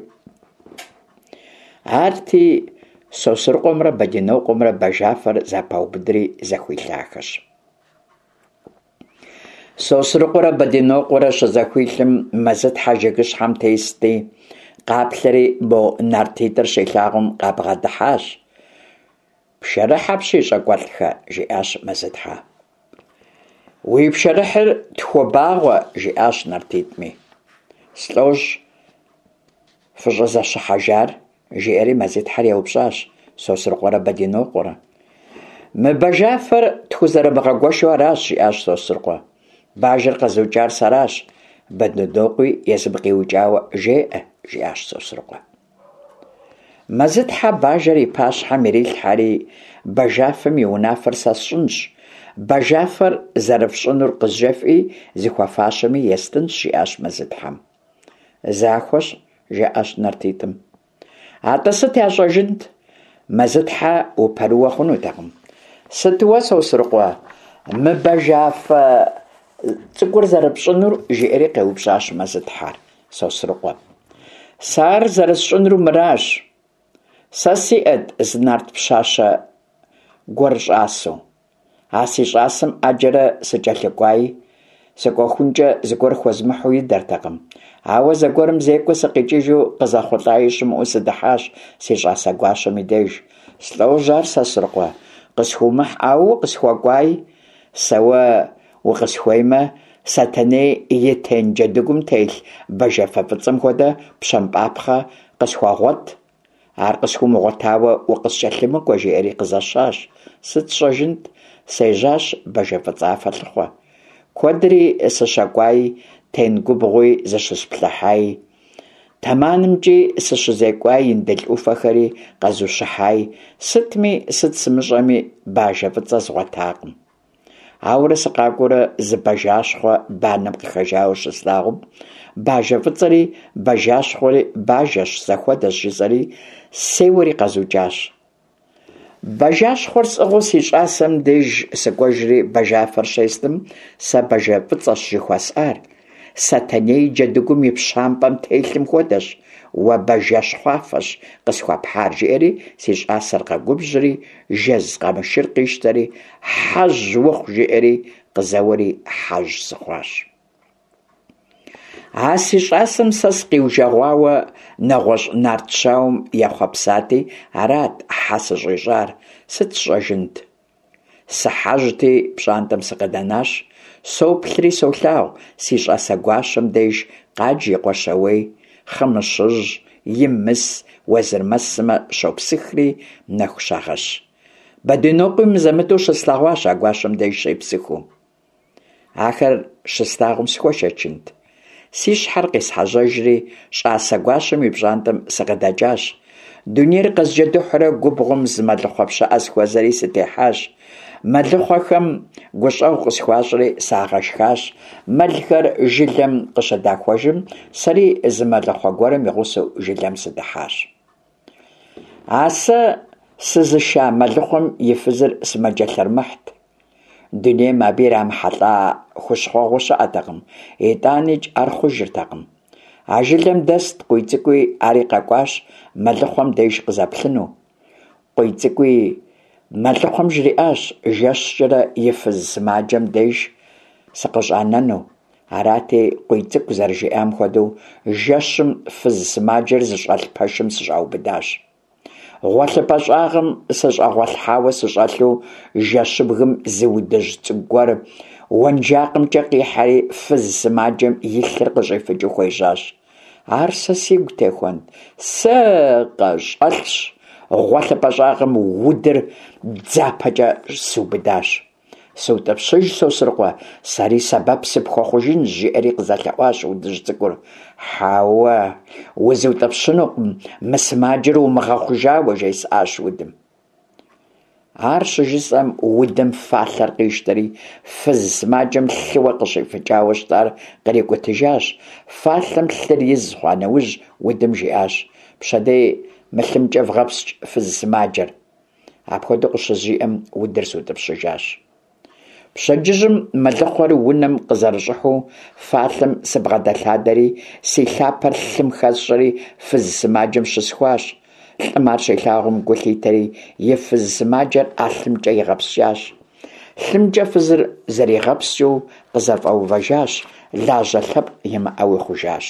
Арти Сосрыкъуэмрэ Бадинокъуэмрэ бажафэр запаубыдри зэхуилъахэщ. Сосрыкъуэрэ Бадинокъуэрэ щызэхуилъым Мэзытхьэ жыгыщхьэм тести, къаплъэри мо нартитӏыр щилъагъум къабгъэдыхьащ. «Пшэрыхь апщий, щӏакӏуэлӏхэ», жиӏащ Мэзытхьэ. «Уи пшэрыхьыр тхуэбагъуэ», жиӏащ нартитӏми. «Слӏож, фыщӏызэщыхьэжар?» жиӏэри Мэзытхьэр еупщӏащ Сосрыкъуэрэ Бадинокъуэрэ. «Мы бажафэр тхузэрымыгъэгуэшэу аращ», жиӏащ Сосрыкъуэ. «Бажэр къэзыукӏар сэращ, Бадинокъуи езым къиукӏауэ жеӏэ», жиӏащ Сосрыкъуэ. Мэзытхьэ бажэр и пащхьэм ирилъхьэри, бажафэм и унафэр сэ сщӏынщ, бажафэр зэрыфщӏынур къызжефӏи, зыхуэфащэми естынщ, жиӏащ Мэзытхьэм. «Захуэщ», жиӏащ нартитӏым. «Атӏэ сыт ящӏэжынт?» Мэзытхьэ упэрыуэ хъунутэкъым. «Сытуэ, Сосрыкъуэ, мы бажафэ цӏыкӏур зэрыпщӏынур?» жиӏэри къеупщӏащ Мэзытхьэр Сосрыкъуэ. «Сэр зэрысщӏынур мыращ. Сэ сиӏэт зы нарт пщащэ гуэр щӏасэу. А си щӏасэм ӏэджэрэ сыкӏэлъыкӏуаи, сыкӏуэхункӏэ зыгуэр хуэзмыхьу идэртэкъым. Ауэ зэгуэрым зекӏуэ сыкъикӏыжу къызэхъулӏаи щымыӏэу сыдыхьащ си щӏасэ гуащэм и деж. Слӏож ар, Сосрыкъуэ, къысхуумыхьауэ къысхуэкӏуаи, сэуэ укъысхуеймэ, Сэтэней и тен джэдыгум телъ бажафэ фӏыцӏэм хуэдэ пщэмпӏапхъэ къысхуагъуэт. Ар къысхуумыгъуэтауэ укъыскӏэлъымыкӏуэ, жиӏэри къызэщащ. Сыт щӏэжынт? Сежьащ бажэ фӏыцӏафэ лъыхъуэ. Куэдри сыщэкӏуаи, тен губгъуи зыщысплъыхьаи, тэманымкӏи сыщызекӏуаи, индыл ӏуфэхэри къэзущыхьаи, сытми сыт сымыщӏэми бажэ фӏыцӏэ згъуэтакъым. Ауэрэ сыкъакӏуэрэ зы бажащхъуэ банэм къыхэжауэ щыслъагъум, бажэ фӏыцӏэри бажащхъуэри бажэщ, зэхуэдэщ жысӏэри, сеуэри къэзукӏащ. Бажащхъуэр сӏыгъыу си щӏасэм деж сыкӏуэжри бажафэр щестым, сэ бажэ фӏыцӏэщ жыхуэсӏар. Сэтэней джэдыгум и пщампӏэм телъым хуэдэщ, уэ бажэщхъуафэщ къысхуапхьар, жиӏэри си щӏасэр къэгубжьри, жэз къамышыр къищтэри, хьэжь ухъу, жиӏэри къызэуэри хьэжь сыхъуащ. А си щӀасэм сэ скъиужэгъуауэ нэгъуэщӀ нарт щаум ехъуэпсати, арат хьэ сыщӀищӀар, сыт сщӀэжынт? Сыхьэжти, пщӀантӀэм сыкъыдэнащ, соплъри солъагъу си щӀасэ гуащэм деж къадж и къуэшэуей, хъымыщыжь, имыс, уэзырмэсымэ щопсыхри нэху щагъэщ. Бадынокъуи мызэмыту щыслъэгъуащ а гуащэм деж щепсыхыу. Ахэр щыстагъым схуэшэчынт. Си щхьэр къесхьэжьэжри щӀасэ гуащэм и пщӀантӀэм сыкъыдэкӀащ. Дунейр къызжьэдыхьурэ губгъуэм зы мэлыхъуэ пщыӀэ схуэзэри сытехьащ. Мэлыхъуэхэм гущӀэгъу къысхуащӀри сагъэшхащ. Мэлхэр жылэм къыщыдахуэжым, сэри зы мэлыхъуэ гуэрым и гъусэу жылэм сыдыхьащ. Сэ сызыша мэлыхъуэм и фызыр сымаджэлъэрмыхьт. Дунейм абы ирамыхьэлӀа хущхъуэгъуэ щыӀэтэкъым, итӀанэкӀ ар хъужыртэкъым. А жылэм дэст къуй цӀыкӀуи, ари къэкӀуащ мэлыхъуэм деж къызэплъыну. Къуй цӀыкӀуи мэлыхъуэм жриӀащ жэщкӀэрэ и фыз сымаджэм деж сыкъыщӀанэну. Арати, къуй цӀыкӀу зэрыжиӀам хуэдэу, жэщым фыз сымаджэр зыщӀэлъ пэшым сыщӀаубыдащ. ГъуэлъыпӀэ щӀагъым сыщӀэгъуэлъхьауэ сыщӀэлъу, жэщыбгым зы удыжь цӀыкӀу гуэр уэнджакъымкӀэ къихьэри фыз сымаджэм и лъыр къыщӀефыкӀыу хуежьащ. Ар сэ сигу техуэнт. Сэ къэщӀэлъщ. ГъуэлъыпӀэ щӀагъым удыр дзапэкӀэ сыубыдащ. «СутӀыпщыж, Сосрыкъуэ, сэри сэбэп сыпхуэхъужынщ», – жиӀэри къызэлъэӀуащ удыжь цӀыкӀур. «Хьэуэ, узутӀыпщынукъым, мы сымаджэр умыгъэхъужауэ», – жесӀащ удым. Ар щыжысӀэм удым фалъэр къищтэри, фыз сымаджэм лъыуэ къыщифыкӀауэ щытар кърикӀутыжащ. Фалъэм лъыр из хъуа нэужь удым жиӀащ: «Пщэдей мылъымкӀэ вгъэпскӀ фыз сымаджэр». Апхуэдэу къыщызжиӀэм удыр сутӀыпщыжащ. Пщэдджыжьым мэлыхъуэр унэм къызэрыщӀыхьу, фалъэм сыбгъэдэлъадэри, си лъапэр лъым хэсщӀэри фыз сымаджэм щысхуащ. Лӏым ар щелъагъум гу лъитэри, и фыз сымаджэр ӏэлъымкӀэ игъэпскӀащ. ЛъымкӀэ фызыр зэригъэпскӀыу къызэфӀэувэжащ, лажьэ лъэпкъ имыӀэуи хъужащ.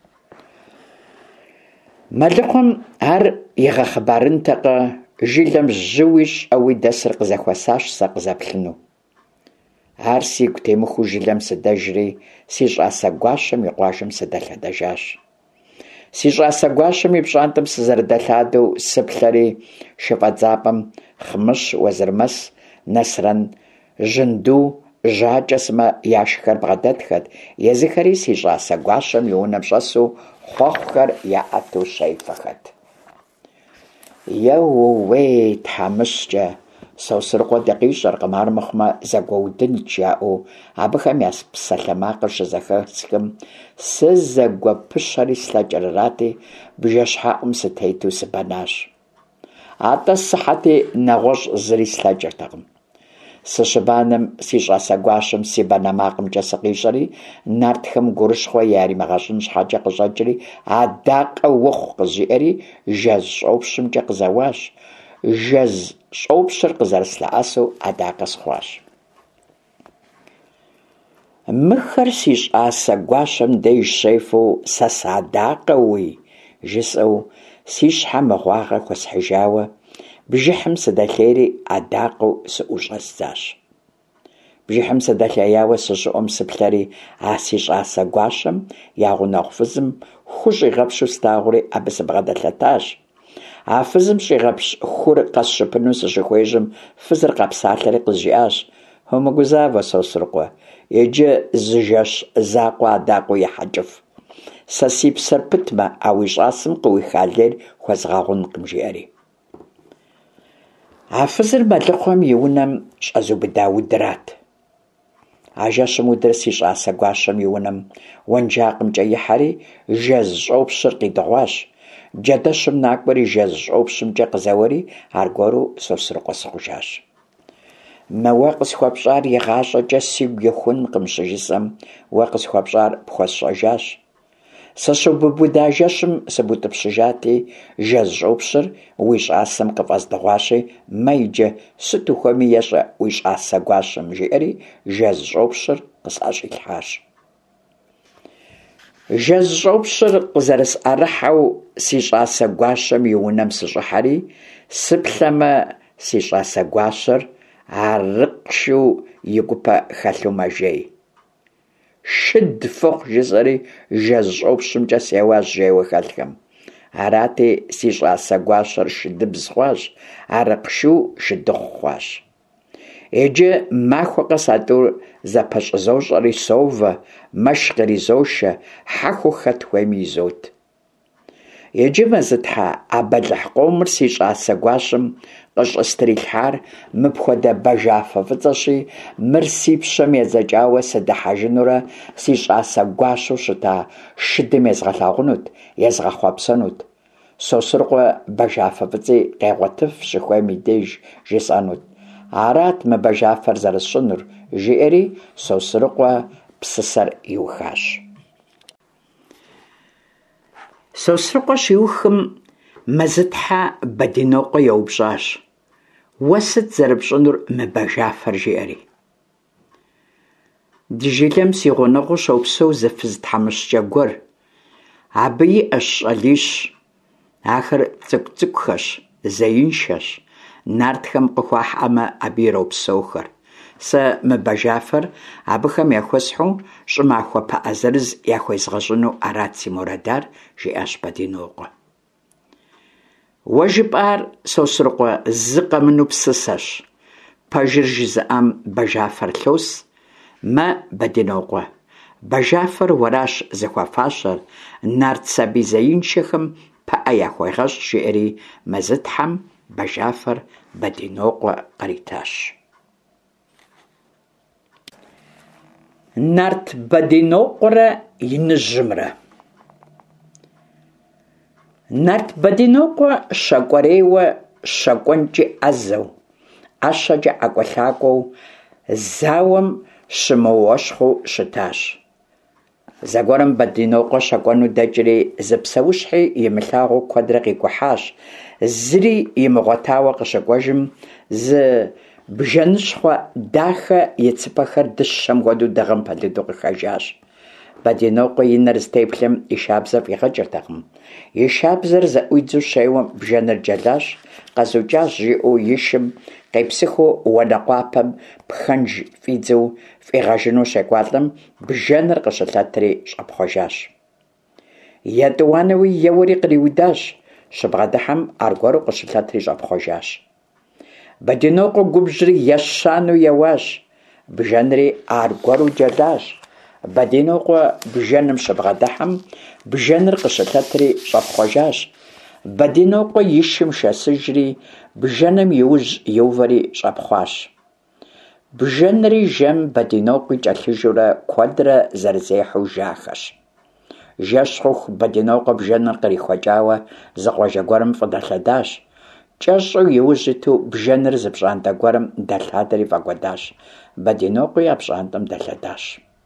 Мэлыхъуэм ар игъэхъыбарынтэкъэ, жылэм жьыуи щӀэуи дэсыр къызэхуэсащ сэ къызэплъыну. Ар сигу темыхуу жылэм сыдэжри, си щӀасэ гуащэм и къуажэм сыдэлъэдэжащ. Си щӀасэ гуащэм и пщӀантӀэм сызэрыдэлъадэу сыплъэри, шыфӀэдзапӀэм хъымыщ, уэзырмэс, нэсрэн, жьынду, жьакӀэ сымэ яшххэр бгъэдэтхэт, езыхэри си щӀасэ гуащэм и унэм щӀэсу хъуэхъухэр яӀэту щефэхэт. «Еууей, тхьэмыщкӀэ, Сосрыкъуэ дыкъищӀэркъым, ар мыхъумэ зэгуэудынт», – жаӀэу абыхэм я псалъэмакъыр щызэхэсхым, сызэгуэпыщэри слъэкӀырэрати, бжэщхьэӀум сытету сыбэнащ. АтӀэ сыхьэти нэгъуэщӀ зыри слъэкӀыртэкъым. Сыщыбанэм си щӀасэ гуащэм си бэнэмакъымкӀэ сыкъищӀэри, нартхэм гурыщхъуэ яримыгъэщӀын щхьэкӀэ къыщӀэкӀри, «Адакъэ ухъу», къызжиӀэри, жэз щӀоупщымкӀэ къызэуащ. Жэз щӀоупщыр къызэрыслъэӀэсу адакъэ схъуащ. «Мыхэр си щӀасэ гуащэм деж щефэу, сэ садакъэуи», – жысӀэу, си щхьэ мыгъуагъэ хуэсхьыжауэ, бжыхьым сыдэлъейри адакъэу сыӀущӀэздзащ. Бжыхьым сыдэлъеяуэ сыщыӀум сыплъэри, а си щӀасэ гуащэм я гъунэгъу фызым ху щӀигъэпщу стагъури, абы сыбгъэдэлъэтащ. А фызым щӀигъэпщ хур къэсщыпыну сыщыхуежьым, фызыр къэпсалъэри къызжиӀащ: «Умыгузавэ, Сосрыкъуэ, иджы зы жэщ закъуэ адакъэу ехьэкӀыф. Сэ си псэр пытмэ, а уи щӀасэм къыуиха лейр хуэзгъэгъункъым», – жиӀэри. А фызыр мэлыхъуэм и унэм щӀэзубыда удырат. А жэщым удыр си щӀасэ гуащэм и унэм уэнджакъымкӀэ ихьэри, жэз щӀоупщыр къидыгъуащ. Джэдэщым накӀуэри, жэз щӀоупщымкӀэ къызэуэри, аргуэру Сосрыкъуэ сыхъужащ. «Уэ къысхуэпщӀар игъащӀэкӀэ сигу ихункъым», – щыжысӀэм, уэ къысхуэпщӀар пхуэсщӀэжащ. Сыщыубыда жэщым сыбутӀыпщыжати, жэз щӀоупщыр уи щӀасэм къыфӀэздыгъуащи, «Мэ иджы сыт ухуэми ещӀэ уи щӀасэ гуащэм», – жиӀэри, жэз щӀоупщыр къысӀэщӀилъхьащ. Жэзщӏопщыр къызэрысӏэрыхьэу си щӏасэ гуащэм и унэм сыщӏыхьэри, сыплъэмэ си щӏасэ гуащэр арыкъшэу и гупэ хэлъу мэжей. Шыд фыхъу жысӏэри жэзщӏопщымкӏэ сеуащ жейуэ хэлъхэм. Арати, си щӏасэ гуащэр шыдыбз хъуащ, арыкъшэу шыдыхъу хъуащ. Иджы махуэ къэс а тӏур зэпэщӏызощӏэри совэ, мэш къризошэ, хьэхуу хэт хуейми изот. Иджы Мэзытхьэ, а бэлыхь къомыр си щӏасэ гуащэм къыщӏыстрилъхьар мыпхуэдэ бэжафэ фӏыцӏэщи, мыр си пщэм едзэкӏауэ сыдыхьэжынурэ си щӏасэ гуащэу щыта шыдым езгъэлъагъунут, езгъэхъуэпсэнут. Сосрыкъуэ бэжафэ фӏыцӏи къегъуэтыф щыхуейм и деж жесӏэнут. Арат мы бэжафэр зэрысщӏынур, жиӏэри Сосрыкъуэ псысэр иухащ. Сосрыкъуэ щиухым Мэзытхьэ Бадинокъуэ еупщӏащ: «Уэ сыт зэрыпщӏынур мы бэжафэр?» жиӏэри. Ди жылэм си гъунэгъуу щопсэу зы фыз тхьэмыщкӏэ гуэр. Абы иӏэщ щӏалищ. Ахэр цӏыкӏу-цӏыкӏухэщ, зеиншэщ. Нартхэм къыхуахьӏэмэ, абы иропсэухэр. Сэ мы бэжафэр абыхэм яхуэсхьу щӏымахуэ пыӏэ зырыз яхуезгъэщӏыну арат си мурадар, жиӏащ Бадинокъуэ. Уэ жыпӏар, Сосрыкъуэ, зы къэмыну псысэщ. Пэжыр жызыӏэм бэжафэр лъос. Мэ, Бадинокъуэ, бэжафэр уэращ зыхуэфащэр, нарт сабий зеиншэхэм пыӏэ яхуегъэщӏ, жиӏэри Мэзытхьэм бэжафэр Бадинокъуэ къритащ. Нарт Бадинокъуэрэ иныжьымрэ. Нарт Бадинокъуэ щакӏуэрейуэ, щакӏуэнкӏи ӏэзэу, ӏэщэкӏэ ӏэкӏуэлъакӏуэу зауэм щымыуэщхъыу щытащ. Зэгуэрым Бадинокъуэ щакӏуэну дэкӏри, зы псэущхьи имылъагъуу куэдрэ къикӏухьащ. Зыри имыгъуэтауэ къыщыкӏуэжым, зы бжэныщхъуэ дахэ и цыпэхэр дыщэм хуэдэу дэгъым пэлыду къыхэжащ. Бадинокъуэ и нэр зытеплъым и шабзэр фӏигъэкӏыртэкъым. И шабзэр зэӏуидзу щейуэ бжэныр джэлащ, къэзукӏащ жиӏэу и шым къепсыхыу уэнэкъуапэм пхэнж фӏидзэу фӏигъэжыну щекӏуалӏэм, бжэныр къыщылъэтри щӏэпхъуэжащ. Етӏуанэуи еуэри къриудащ, щыбгъэдыхьэм аргуэру къыщылъэтри щӏэпхъуэжащ. Бадинокъуэ губжьри ещанэу еуащ, бжэнри аргуэру джэлащ. Бадинокъуэ бжэным щыбгъэдыхьэм, бжэныр къыщылъэтри щӏэпхъуэжащ. Бадинокъуэ и шым шэсыжри, бжэным иужь иувэри щӏэпхъуащ. Бжэнри жэм Бадинокъуи кӏэлъыжурэ куэдрэ зэрызехьу жахэщ. Жэщ хъуху Бадинокъуэ бжэныр кърихуэкӏауэ зы къуажэ гуэрым фӏыдэлъэдащ. КӀэщӀу иужь иту бжэныр зы пщӀантӀэ гуэрым дэлъадэри фӀэкӀуэдащ. Бадинокъуи а пщӀантӀэм дэлъэдащ.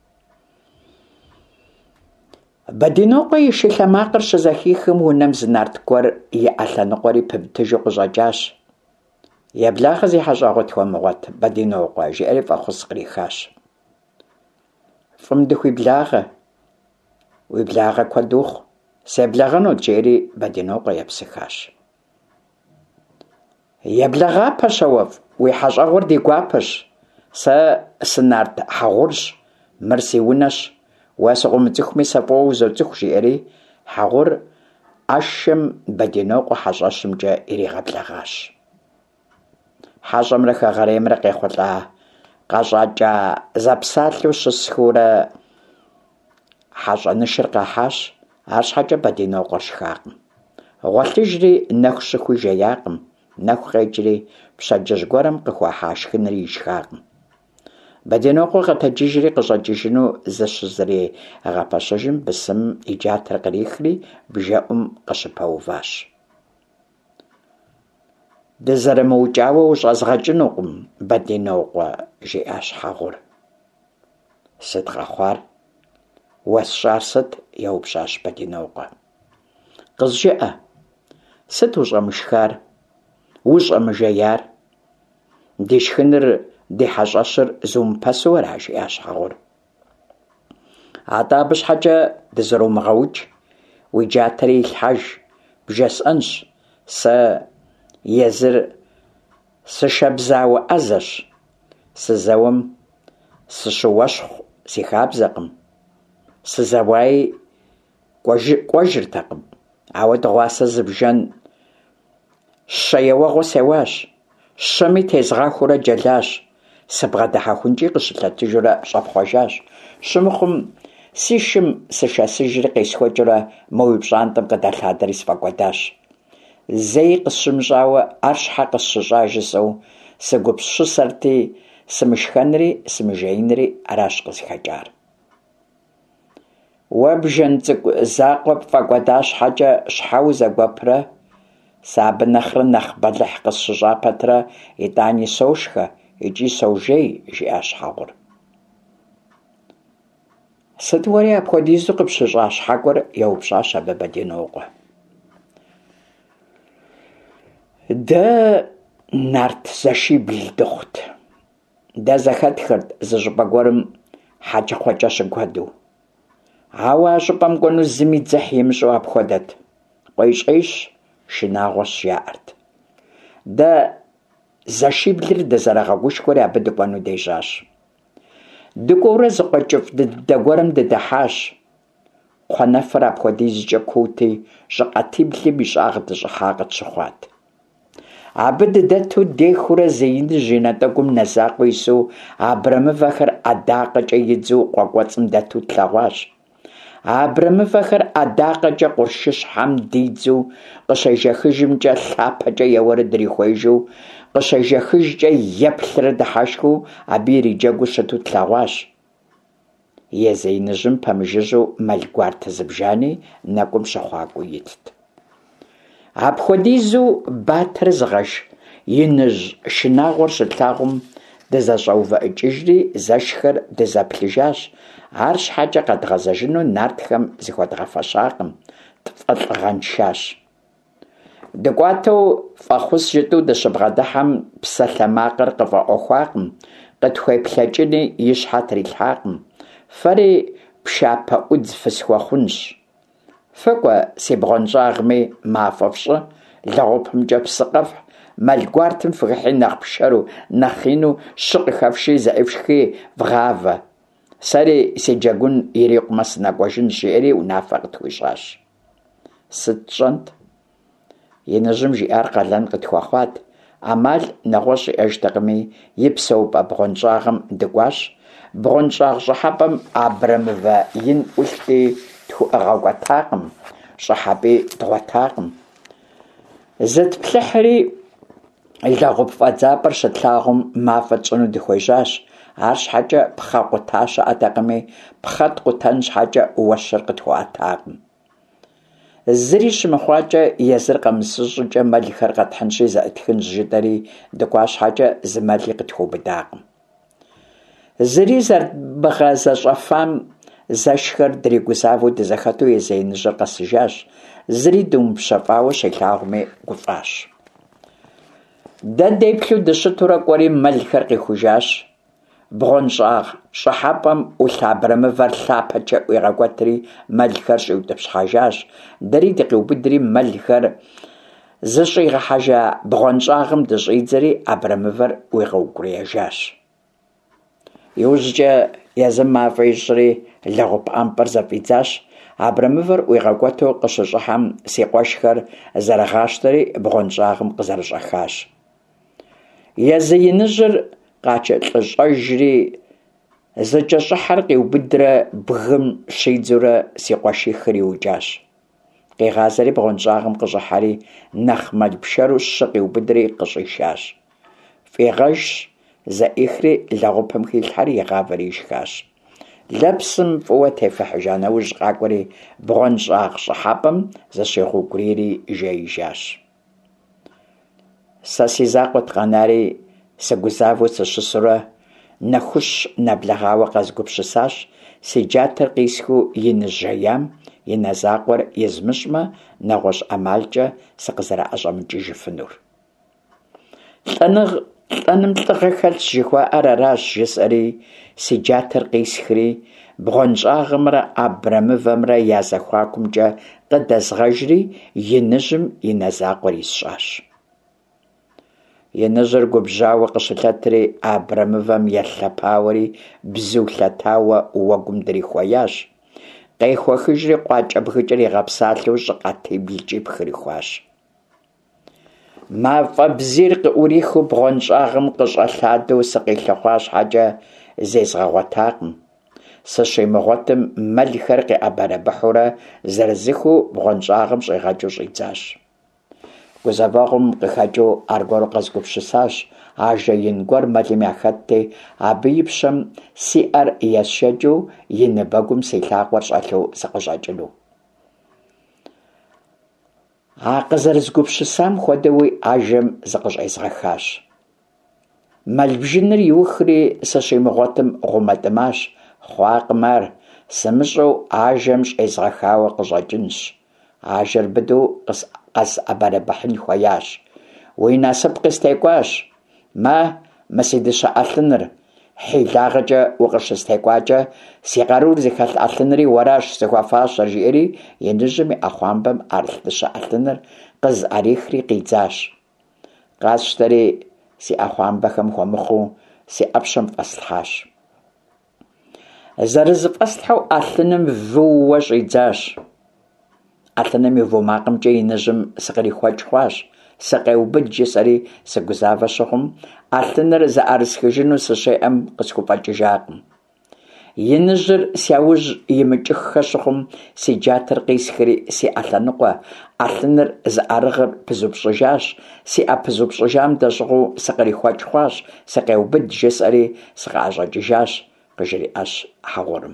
Бадинокъуэ и шылъэ макъыр щызэхихым, унэм зы нарт гуэр и Ӏэ лъэныкъуэри пыбтыжу къыщӀэкӀащ. «Еблагъэ зи хьэщӀагъуэ тхуэмыгъуэт, Бадинокъуэ», жиӀэри фӀэхъус кърихащ. «ФӀым дыхуиблагъэ, уи благъэ куэд ухъу, себлагъэнут», жиӀэри Бадинокъуэ епсыхащ. «Еблэгъапэщ уэфӀ, уи хьэщӀэгъуэр ди гуапэщ. Сэ сынарт хьэгъурщ, мыр си унэщ. Уэ сыкъыумыцӀыхуми сапӀоуэ узоцӀыху», жиӀэри хьэгъур Ӏэшым Бадинокъуэ хьэщӀэщымкӀэ иригъэблэгъащ. ХьэщӀэмрэ хэгъэреймрэ къехъулӀа, къэщӀакӀа зэпсалъэу щысхыурэ хьэщӀэнышыр къахьащ. АрщхьэкӀэ Бадинокъуэр шхакъым. Гъуэлъыжри нэху щыхуи жеякъым. Нэху къекӀри пщэдджыжь гуэрым къыхуахьа шхынри ишхакъым. Бадинокъуэ къэтэджыжри къыщӀэкӀыжыну зыщызэригъэпэщыжым бысым и джатэр кърихри бжэӀум къыщыпэуващ. «ДызэрымыукӀауэ ущӀэзгъэкӀынукъым, Бадинокъуэ», жиӀащ хьэгъур. «Сыт къэхъуар? Уэ сщӀар сыт?» – еупщӀащ Бадинокъуэ. «КъызжыӀэ, сыт ущӀэмышхар, ущӀэмыжеяр? Ди шхыныр, ди хьэщӀэщыр зумыпэсу ара?» – жиӀащ хьэгъур. атӀэ абы щхьэкӀэ дызэромыгъэукӀ, уи джатэри илъхьэж, бжесӀэнщ, сэ езыр сышэбзауэ Ӏэзэщ, сызэуэм сыщыуэщхъу си хабзэкъым, сызэуаи кӀуэжыртэкъым, ауэ дыгъуа сэ зыбжэн щэ еуэгъуэ сеуащ, щэми тезгъэхыурэ джэлащ, сыбгъэдыхьэхункӀи къыщылъэтыжурэ щӀэпхъуэжащ. Щымыхъум, си шым сышэсыжри къесхуэкӀыурэ мы уи пщӀантӀэм къыдэлъадэри сфӀэкӀуэдащ. Зэи къысщымыщӀауэ ар щхьэ къысщыщӀа жысӀэу сыгупсысырти, сымышхэнри сымыжеинри аращ къызыхэкӀар. Уэ бжэн цӀыкӀу закъуэ пфӀэкӀуэда щхьэкӀэ щхьэ узэгуэпрэ? Сэ абы нэхърэ нэхъ бэлыхь къысщыщӀа пэтрэ итӀани сошхэ икӀи сожей, жиӀащ щхьэгъур. Сыт уэри апхуэдизу къыпщыщӀа щхьэкӀур? ЕупщӀащ абы Бадинокъуэ. Дэ нарт зэшибл дыхъут. Дэ зэхэтхэрт зы щӀыпӀэ гуэрым хьэкӀэкхъуэкӀэ щыгуэду. Ауэ а щӀыпӀэм кӀуэну зыми дзыхь имыщӀу апхуэдэт. КъуейщӀейщ, шынагъуэщ жаӀэрт. Дэ зэшиблыр дызэрагъэгушхуэри абы дыкӀуэну дежьащ. ДыкӀуэурэ зы къуэкӀыфӀ дыдэ гуэрым дыдыхьащ. Кхъуэнэфэр апхуэдизкӀэ куути, щӀыкъэтиблым и щӀагъ дыщӀыхьа къытщыхъуат. Абы дыдэту дехыурэ зы иныжь и натӀэгум нэзакъуэ ису абрэмывэхэр ӀэдакъэкӀэ идзу къуэкӀуэцӀым дэту тлъэгъуащ. Абрэмывэхэр ӀэдакъэкӀэ къуршыщхьэм дидзу къыщежэхыжымкӀэ лъапэкӀэ еуэру дрихуежу, къыщежэхыжкӀэ еплъырэ дыхьэшхыу абы ириджэгуу щыту тлъэгъуащ. Езы иныжьым пэмыжыжьу мэл гуартэ зыбжани нэкӀум щыхъуакӀуэ итт. Апхуэдизу батэр зыгъэш иныжь шынагъуэр щылъагъум дызэщӀэувэӀыкӀыжри зэшхэр дызэплъыжащ. Ар щхьэкӀэ къэдгъэзэжыну нартхэм зыхуэдгъэфэщакъым, тфӀэлӀыгъэншащ. ДыкӀуатэу фӀэхъус жытӀу дыщыбгъэдыхьэм псалъэмакъыр къыфӀэӀуэхуакъым, къытхуеплъэкӀыни и щхьэ трилъхьакъым. Фэри пшапэ Ӏудз фысхуэхъунщ. ФыкӀуэ, си бгъуэнщӀагъми мафӀэ фщӀы, лэгъупымкӀэ псы къэфхь, мэл гуартым фыхыхьи нэхъ пшэру, нэхъ ину щы къыхэфши зэӀыфшхи вгъавэ. Сэри си джэгун ирикъумэ сынэкӀуэжын жиӀэри унафэ къытхуищӀащ. Сыт щӀэнт? Иныжьым жиӀар къалэн къытхуэхъуат. Ӏэмал нэгъуэщӀ иӀэжтэкъыми, и псэупӀэ бгъуэнщӀагъым дыкӀуащ. БгъуэнщӀагъ щӀыхьэпӀэм абрэмывэ ин Ӏулъти тхуӀыгъэкӀуэтакъым, щӀыхьэпӀи дгъуэтакъым. Зытплъыхьри лэгъупь фӀэдзапӀэр щытлъагъум мафӀэ тщӀыну дыхуежьащ. Ар щхьэкӀэ пхъэ къута щыӀэтэкъыми, пхъэ ткъутэн щхьэкӀэ уэшыр къытхуӀэтакъым. Зыри щымыхъуакӀэ езыр къэмысыщӀыкӀэ мэлхэр къэтхьынщи зэӀытхынщ жытӀэри, дыкӀуа щхьэкӀэ зы мэли къытхуубыдакъым. Зыри зэрыбгъэзэщӀэфам зэшхэр дригузавэу дызэхэту езы иныжьыр къэсыжащ. Зыри думыпщэфӀауэ щелъагъуми гуфӀащ. Дэ деплъу дыщытурэ кӀуэри мэлхэр къихужащ. БгъуэнщӀагъ щӀыхьэпӀэм Ӏулъ абрэмывэр лъапэкӀэ ӀуигъэкӀуэтри мэлхэр щӀиутӀыпщхьэжащ. Дэри дыкъиубыдри мэлхэр зыщӀигъэхьэжа бгъуэнщӀагъым дыщӀидзэри абрэмывэр ӀуигъэукӀуреяжащ. ИужькӀэ езым мафӀэ ищӀри лэгъупь ӀэмпӀэр зэфӀидзащ. Абрэмывэр ӀуигъэкӀуэту къыщыщӀыхьэм си къуэшхэр зэрыгъащтэри бгъуэнщӀагъым къызэрыщӀэхащ. Езы иныжьыр къачэлӀыщӀэжри зыкӀэ щӀыхьэр къиубыдрэ бгым щидзурэ си къуэшихыр иукӀащ. Къигъазэри бгъуэнщӀагъым къыщӀыхьэри нэхъ мэл пшэру щы къиубыдри къыщӀишащ. ФӀигъэжщ, зэӀихри лэгъупым хилъхьэри и гъавэр ишхащ. Лэпсым фӀыуэ тефыхьыжа нэужь къакӀуэри бгъуэнщӀагъ щӀыхьэпӀэм зыщигъугурийри жеижащ. Сэ си закъуэ тыкъэнари сыгузавэу сыщысурэ нэхущ нэблэгъауэ къэзгупщысащ. Си джатэр къисхыу иныжь жеям и нэзакъуэр езмыщӀмэ, нэгъуэщӀ ӀэмалкӀэ сыкъызэрыӀэщӀэмыкӀыжыфынур. ЛӀэныгъ лӀэным лӀыгъэ хэлъщ жыхуаӀэр аращ жысӀэри, си джатэр къисхри, бгъуэнщӀагъымрэ абрэмывэмрэ я зэхуакумкӀэ къыдэзгъэжри, иныжьым и нэ закъуэр исщӀащ. Иныжьыр губжьауэ къыщылъэтри, абрэмывэм елъэпауэри, бзу лъэтауэ уэгум дрихуеящ. Къехуэхыжри къуакӀэ бгыкӀэр игъэпсалъэу щӀы къатеблкӀи пхырихуащ. МафӀэ бзийр къыӀурихыу бгъуэнщӀагъым къыщӀэлъадэу сыкъилъыхъуа щхьэкӀэ зезгъэгъуэтакъым. Сыщимыгъуэтым, мэлхэр къиӀэбэрыбыхьурэ зэрызыхыу бгъуэнщӀагъым щӀегъэкӀыу щӀидзащ. Гузэвэгъум къыхэкӀыу аргуэру къэзгупщысащ. Ажэ ин гуэр мэлым яхэтти, абы и пщэм си Ӏэр есшэкӀыу, и ныбэгум си лъакъуэр щӀэлъу сыкъыщӀэкӀыну. А къызэрызгупщысам хуэдэуи ажэм зыкъыщӀезгъэхащ. Мэл бжыныр иухри сыщимыгъуэтым гъумэтӀымащ. Хъуакъым ар, сымыщӀэу ажэм щӀезгъэхауэ къыщӀэкӀынщ. Ажэр быдэу къэсӀэбэрыбыхьын хуеящ. Уи насып къыстекӀуащ. Мы си дыщэ Ӏэлъыныр, хьилагъэкӀэ укъыщыстекӀуакӀэ, си къарур зыхэлъ Ӏэлъынри уэращ сыхуэфащэр, жиӀэри, иныжьым и Ӏэхъуамбэм Ӏэрылъ дыщэ Ӏэлъыныр къызэрихри къидзащ. Къасщтэри си Ӏэхъуамбэхэм хуэмыхъуу, си Ӏэпщэм фӀэслъхьащ. ЗэрызыфӀэслъхьэу Ӏэлъыным вууэ щӀидзащ. Ӏэлъыным и ву макъымкӀэ иныжьым сыкърихуэкӀ хъуащ. Сыкъеубыд жысӀэри сыгузавэ щыхъум, Ӏэлъыныр зыӀэрысхыжыну сыщеӀэм къысхуфӀэкӀыжакъым. Иныжьыр си яужь имыкӀыххэ щыхъум, си джатэр къисхри си Ӏэлъэныкъуэ, Ӏэлъыныр зыӀэрыгъыр пызупщӀыжащ. Си Ӏэ пызупщӀыжам дэщӀыгъуу сыкърихуэкӀ хъуащ. Сыкъеубыд жысӀэри сыкъаӀэщӀэкӀыжащ, къыжриӀащ хьэгъуэрым.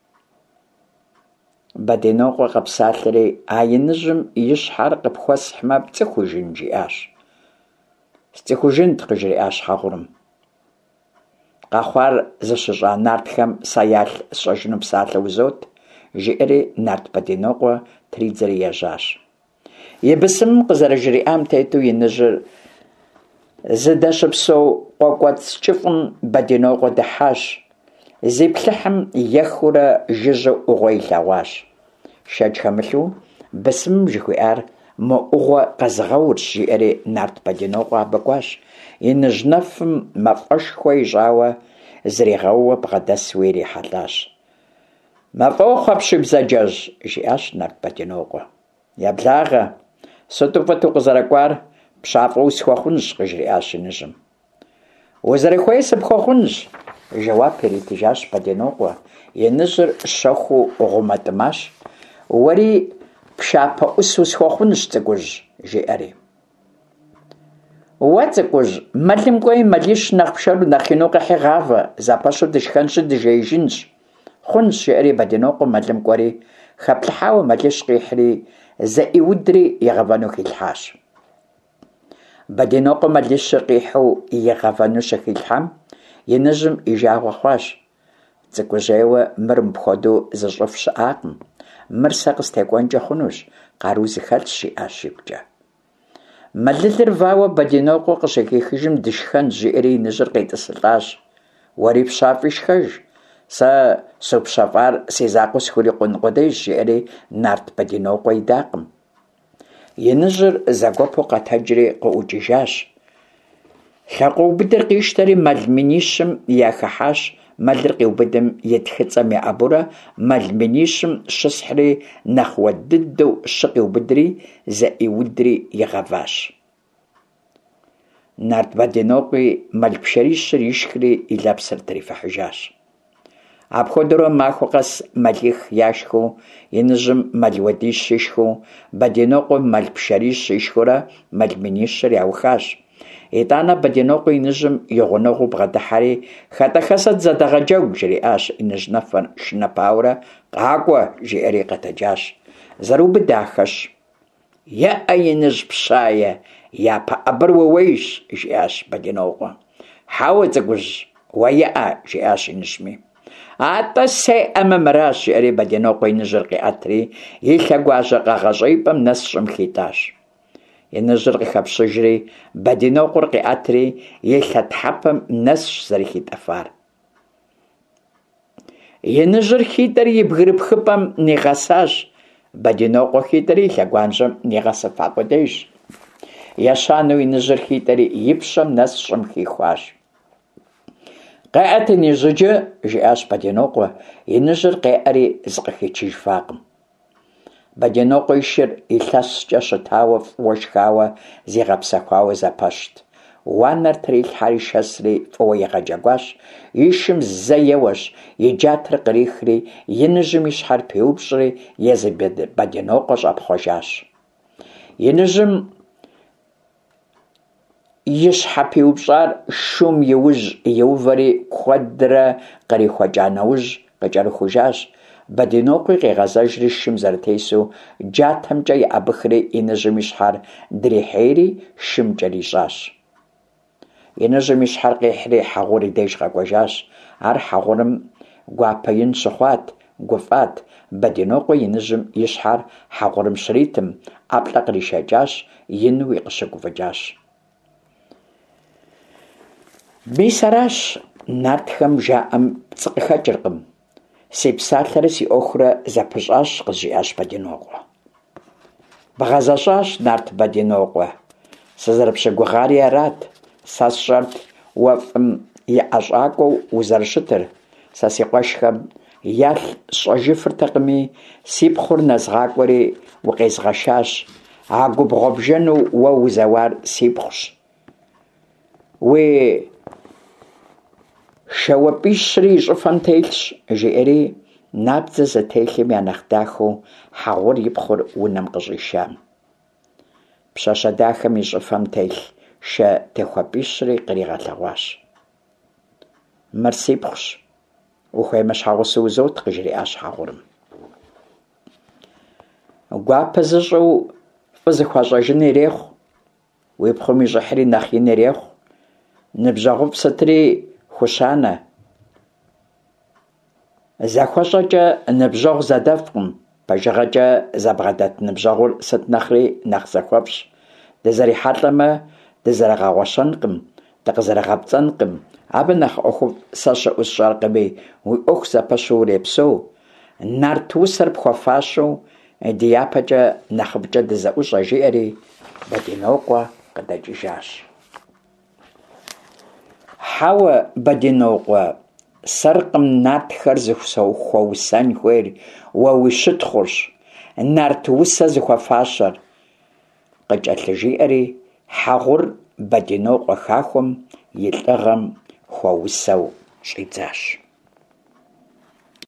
Баденокъуэ къэпсалъэри, а иныжьым и щхьэр къыпхуэсхьмэ, пцӀыхужын жиӀащ. «СцӀыхужынт», къыжриӀащ хьэгъуэрым. «Къэхъуар зыщыщӀа нартхэм сэ ялъ сщӀэжыну псалъэ узот», жиӀэри Нарт Баденокъуэ тридзэри ежьащ. И бысымым къызэрыжриӀам тету иныжьыр зыдэщыпсэу къуэкӀуэцӀ кӀыфӀым Баденокъуэ дыхьащ. Зи плъыхьым ехыурэ жыжьэ Ӏугъуэ илъэгъуащ. Шэч хэмылъу, бысымым жыхуиӀар «Мо Ӏугъуэ къэзгъэурщ», жиӀэри Нарт Баденокъуэ абы кӀуащ. Иныжь нэфым мафӀэшхуэ ищӀауэ, зригъэууэ бгъэдэсууи ирихьэлӀащ. «МафӀохъу апщий-бзаджэжь», жиӀащ Нарт Баденокъуэ. «Еблагъэ, сыту фӀыту къызэрыкӀуар пщафӀэу схуэхъунщ», къыжриӀащ иныжьым. «Узэрыхуей сыпхуэхъунщ», жэуап иритыжащ Баденокъуэ. Иныжьыр щэхуу гъумэтӀымащ. «Уэри пшапэӀусу схуэхъунщ, цӀыкӀужь», жиӀэри. «Уэ, цӀыкӀужь, мэлым кӀуей мэлищ нэхъ пшэру нэхъ ину къихьи гъавэ, запэщу дышхэнщи дыжеижынщ». «Хъунщ», жиӀэри Баденокъуэ мэлым кӀуэри, хэплъыхьауэ мэлищ къихьри, зэӀиудри егъэвэну хилъхьащ. Баденокъуэ мэлищыр къихьу егъэвэну щыхилъхьэм, иныжьым и жагъуэ хъуащ. «ЦӀыкӀужьейуэ, мыр мыпхуэдэу зыщӀыф щыӀакъым. Мыр сэ къыстекӀуэнкӀэ хъунущ, къару зыхэлъщ», жиӀащ игукӀэ. Мэлылыр вауэ Баденокъуэ къыщыхихыжым дышхэнщ, жиӀэри иныжьыр къитӀысылӀащ. «Уэри пщафӀи шхэж, сэ супщэфӀар си закъуэ схурикъун къудейщ», жиӀэри Нарт Баденокъуэ идакъым. Иныжьыр зэгуэпу къэтэджри къыӀукӀыжащ. Лъакъуэубыдыр къищтэри мэл минищым яхыхьащ. Мэлыр къиубыдым и тхыцӀэм еӀэбурэ мэл минищым щысхьри, нэхъ уэ дыдэу щы къиубыдри, зэӀиудри игъэващ. Нарт Баденокъуи мэл пшэрищыр ишхри и лэпсыр трифыхьыжащ. Апхуэдэурэ махуэ къэс мэлих яшхыу, иныжьым мэл уэдищ ишхыу, Баденокъуэм мэл пшэрищ ишхурэ мэл минищыр яухащ. ИтӀанэ Баденокъуэ иныжьым и гъунэгъуу бгъэдыхьэри, «ХэтӀэ хэсэт зэдэгъэджэгу», жриӀащ. Иныжь нэфэр шынэпауэрэ, «КъакӀуэ», жиӀэри къэтэджащ. «Зэрыубыдахэщ». «ЕӀэ, иныжь пщае, япэ Ӏэбыр уэуейщ», жиӀащ Баденокъуэ. «Хьэуэ, цӀыкӀужь, уэ еӀэ», жиӀащ иныжьми. «АтӀэ сеӀэмэ мыращ», жиӀэри Баденокъуэ иныжьыр къиӀэтри, и лъэгуажьэ къэгъэщӀейпӀэм нэс щӀым хитӀащ. Иныжьыр къыхэпщӏыжри Бадинокъур къиӏэтри и лъэтхьэпэм нэсщ зэрыхитӏэфар. Иныжьыр хитӏэри и бгырыпхыпӏэм нигъэсащ, Бадинокъуэ хитӏэри и лъэгуанщӏэм нигъэсыфа къудейщ. Ещанэу иныжьыр хитӏэри и пщэм нэс щӏым хихуащ. «Къеӏэт иныжьыджэ», жиӏащ Бадинокъуэ, иныжьыр къеӏэри зыкъыхичыжыфакъым. Бадинокъуэ и шыр илъэскӏэ щытауэ фӏыуэ шхауэ зигъэпсэхуауэ зэпэщт. Уанэр трилъхьэри шэсри фӏыуэ егъэджэгуащ. И шым зэ еуэщ, и джатэр кърихри иныжьым и щхьэр пиупщӏри езы Бадинокъуэ щӏэпхъуэжащ. Иныжьым и щхьэ пиупщӏар шум иужь иувэри куэдрэ кърихуэкӏа нэужь къыкӏэрыхужащ. Бадинокъуи къегъэзэжри шым зэрытесу джатэмкӏэ иӏэбыхри иныжьым и щхьэр дрихьейри шым кӏэрищӏащ. Иныжьым и щхьэр къихьри хьэгъур и деж къэкӏуэжащ. Ар хьэгъурым гуапэ ин щыхъуат, гуфӏат. Бадинокъуэ иныжьым и щхьэр хьэгъурым щритым, ӏэплӏэ къришэкӏащ, инуи къыщыгуфӏыкӏащ. Мис аращ нартхэм жаӏэм пцӏы къыхэкӏыркъым. Си псалъэрэ си ӏуэхурэ зэпыщӏащ, къызжиӏащ Бадинокъуэ. Бгъэзэщӏащ Нарт Бадинокъуэ. Сызэрыпщыгугъари арат. Сэ сщӏэрт уэ фӏым и ӏэщӏакӏуэу узэрыщытыр. Сэ си къуэшхэм ялъ сщӏэжыфыртэкъыми, си пхъур нэзгъакӏуэри укъезгъэшащ. А губгъуэбжэну уэ узэуар си пхъущ. Уи шэуапӏищри и щӏыфэм телъщ, жиӏэри набдзэ зэтелъым я нэхъ дахэу хьэгъур и пхъур унэм къыщӏишам. Пщащэ дахэм и щӏыфэм телъ шэ техуапӏищри къригъэлъэгъуащ. «Мыр си пхъущ, ухуеймэ щхьэгъусэ узот», къыжриӏащ хьэгъурым. Гуапэ зыщӏэу фӏы зыхуащӏэжын ирехъу, уи пхъум ищӏыхьри нэхъ ин ирехъу. Ныбжьэгъуфӏ сытри хущанэ. Зэхуэщӏэкӏэ ныбжьэгъу зэдэфӏкъым, пэжыгъэкӏэ зэбгъэдэт ныбжьэгъур сыт нэхъри нэхъ зэхуэфӏщ. Дызэрихьэлӏэмэ, дызэрыгъэгъуэщэнкъым, дыкъызэрыгъэпцӏэнкъым. Абы нэхъ ӏуэхуфӏ сэ щыӏэу сщӏэркъыми, уи ӏуэху зэпэщу урепсэу. Нарт усэр пхуэфащэу, ди япэкӏэ нэхъыбыкӏэ дызэӏущӏэ, жиӏэри Бадинокъуэ къыдэкӏыжащ. «Хьэуэ, Бадинокъуэ, сэркъым нартхэр зыхуэусэн хуейр, уэ уи щытхъурщ. Нарт усэ зыхуэфащэр», къыкӏэлъыжиӏэри хьэгъур Бадинокъуэ хахуэм и лӏыгъэм хуэусэу щӏидзащ.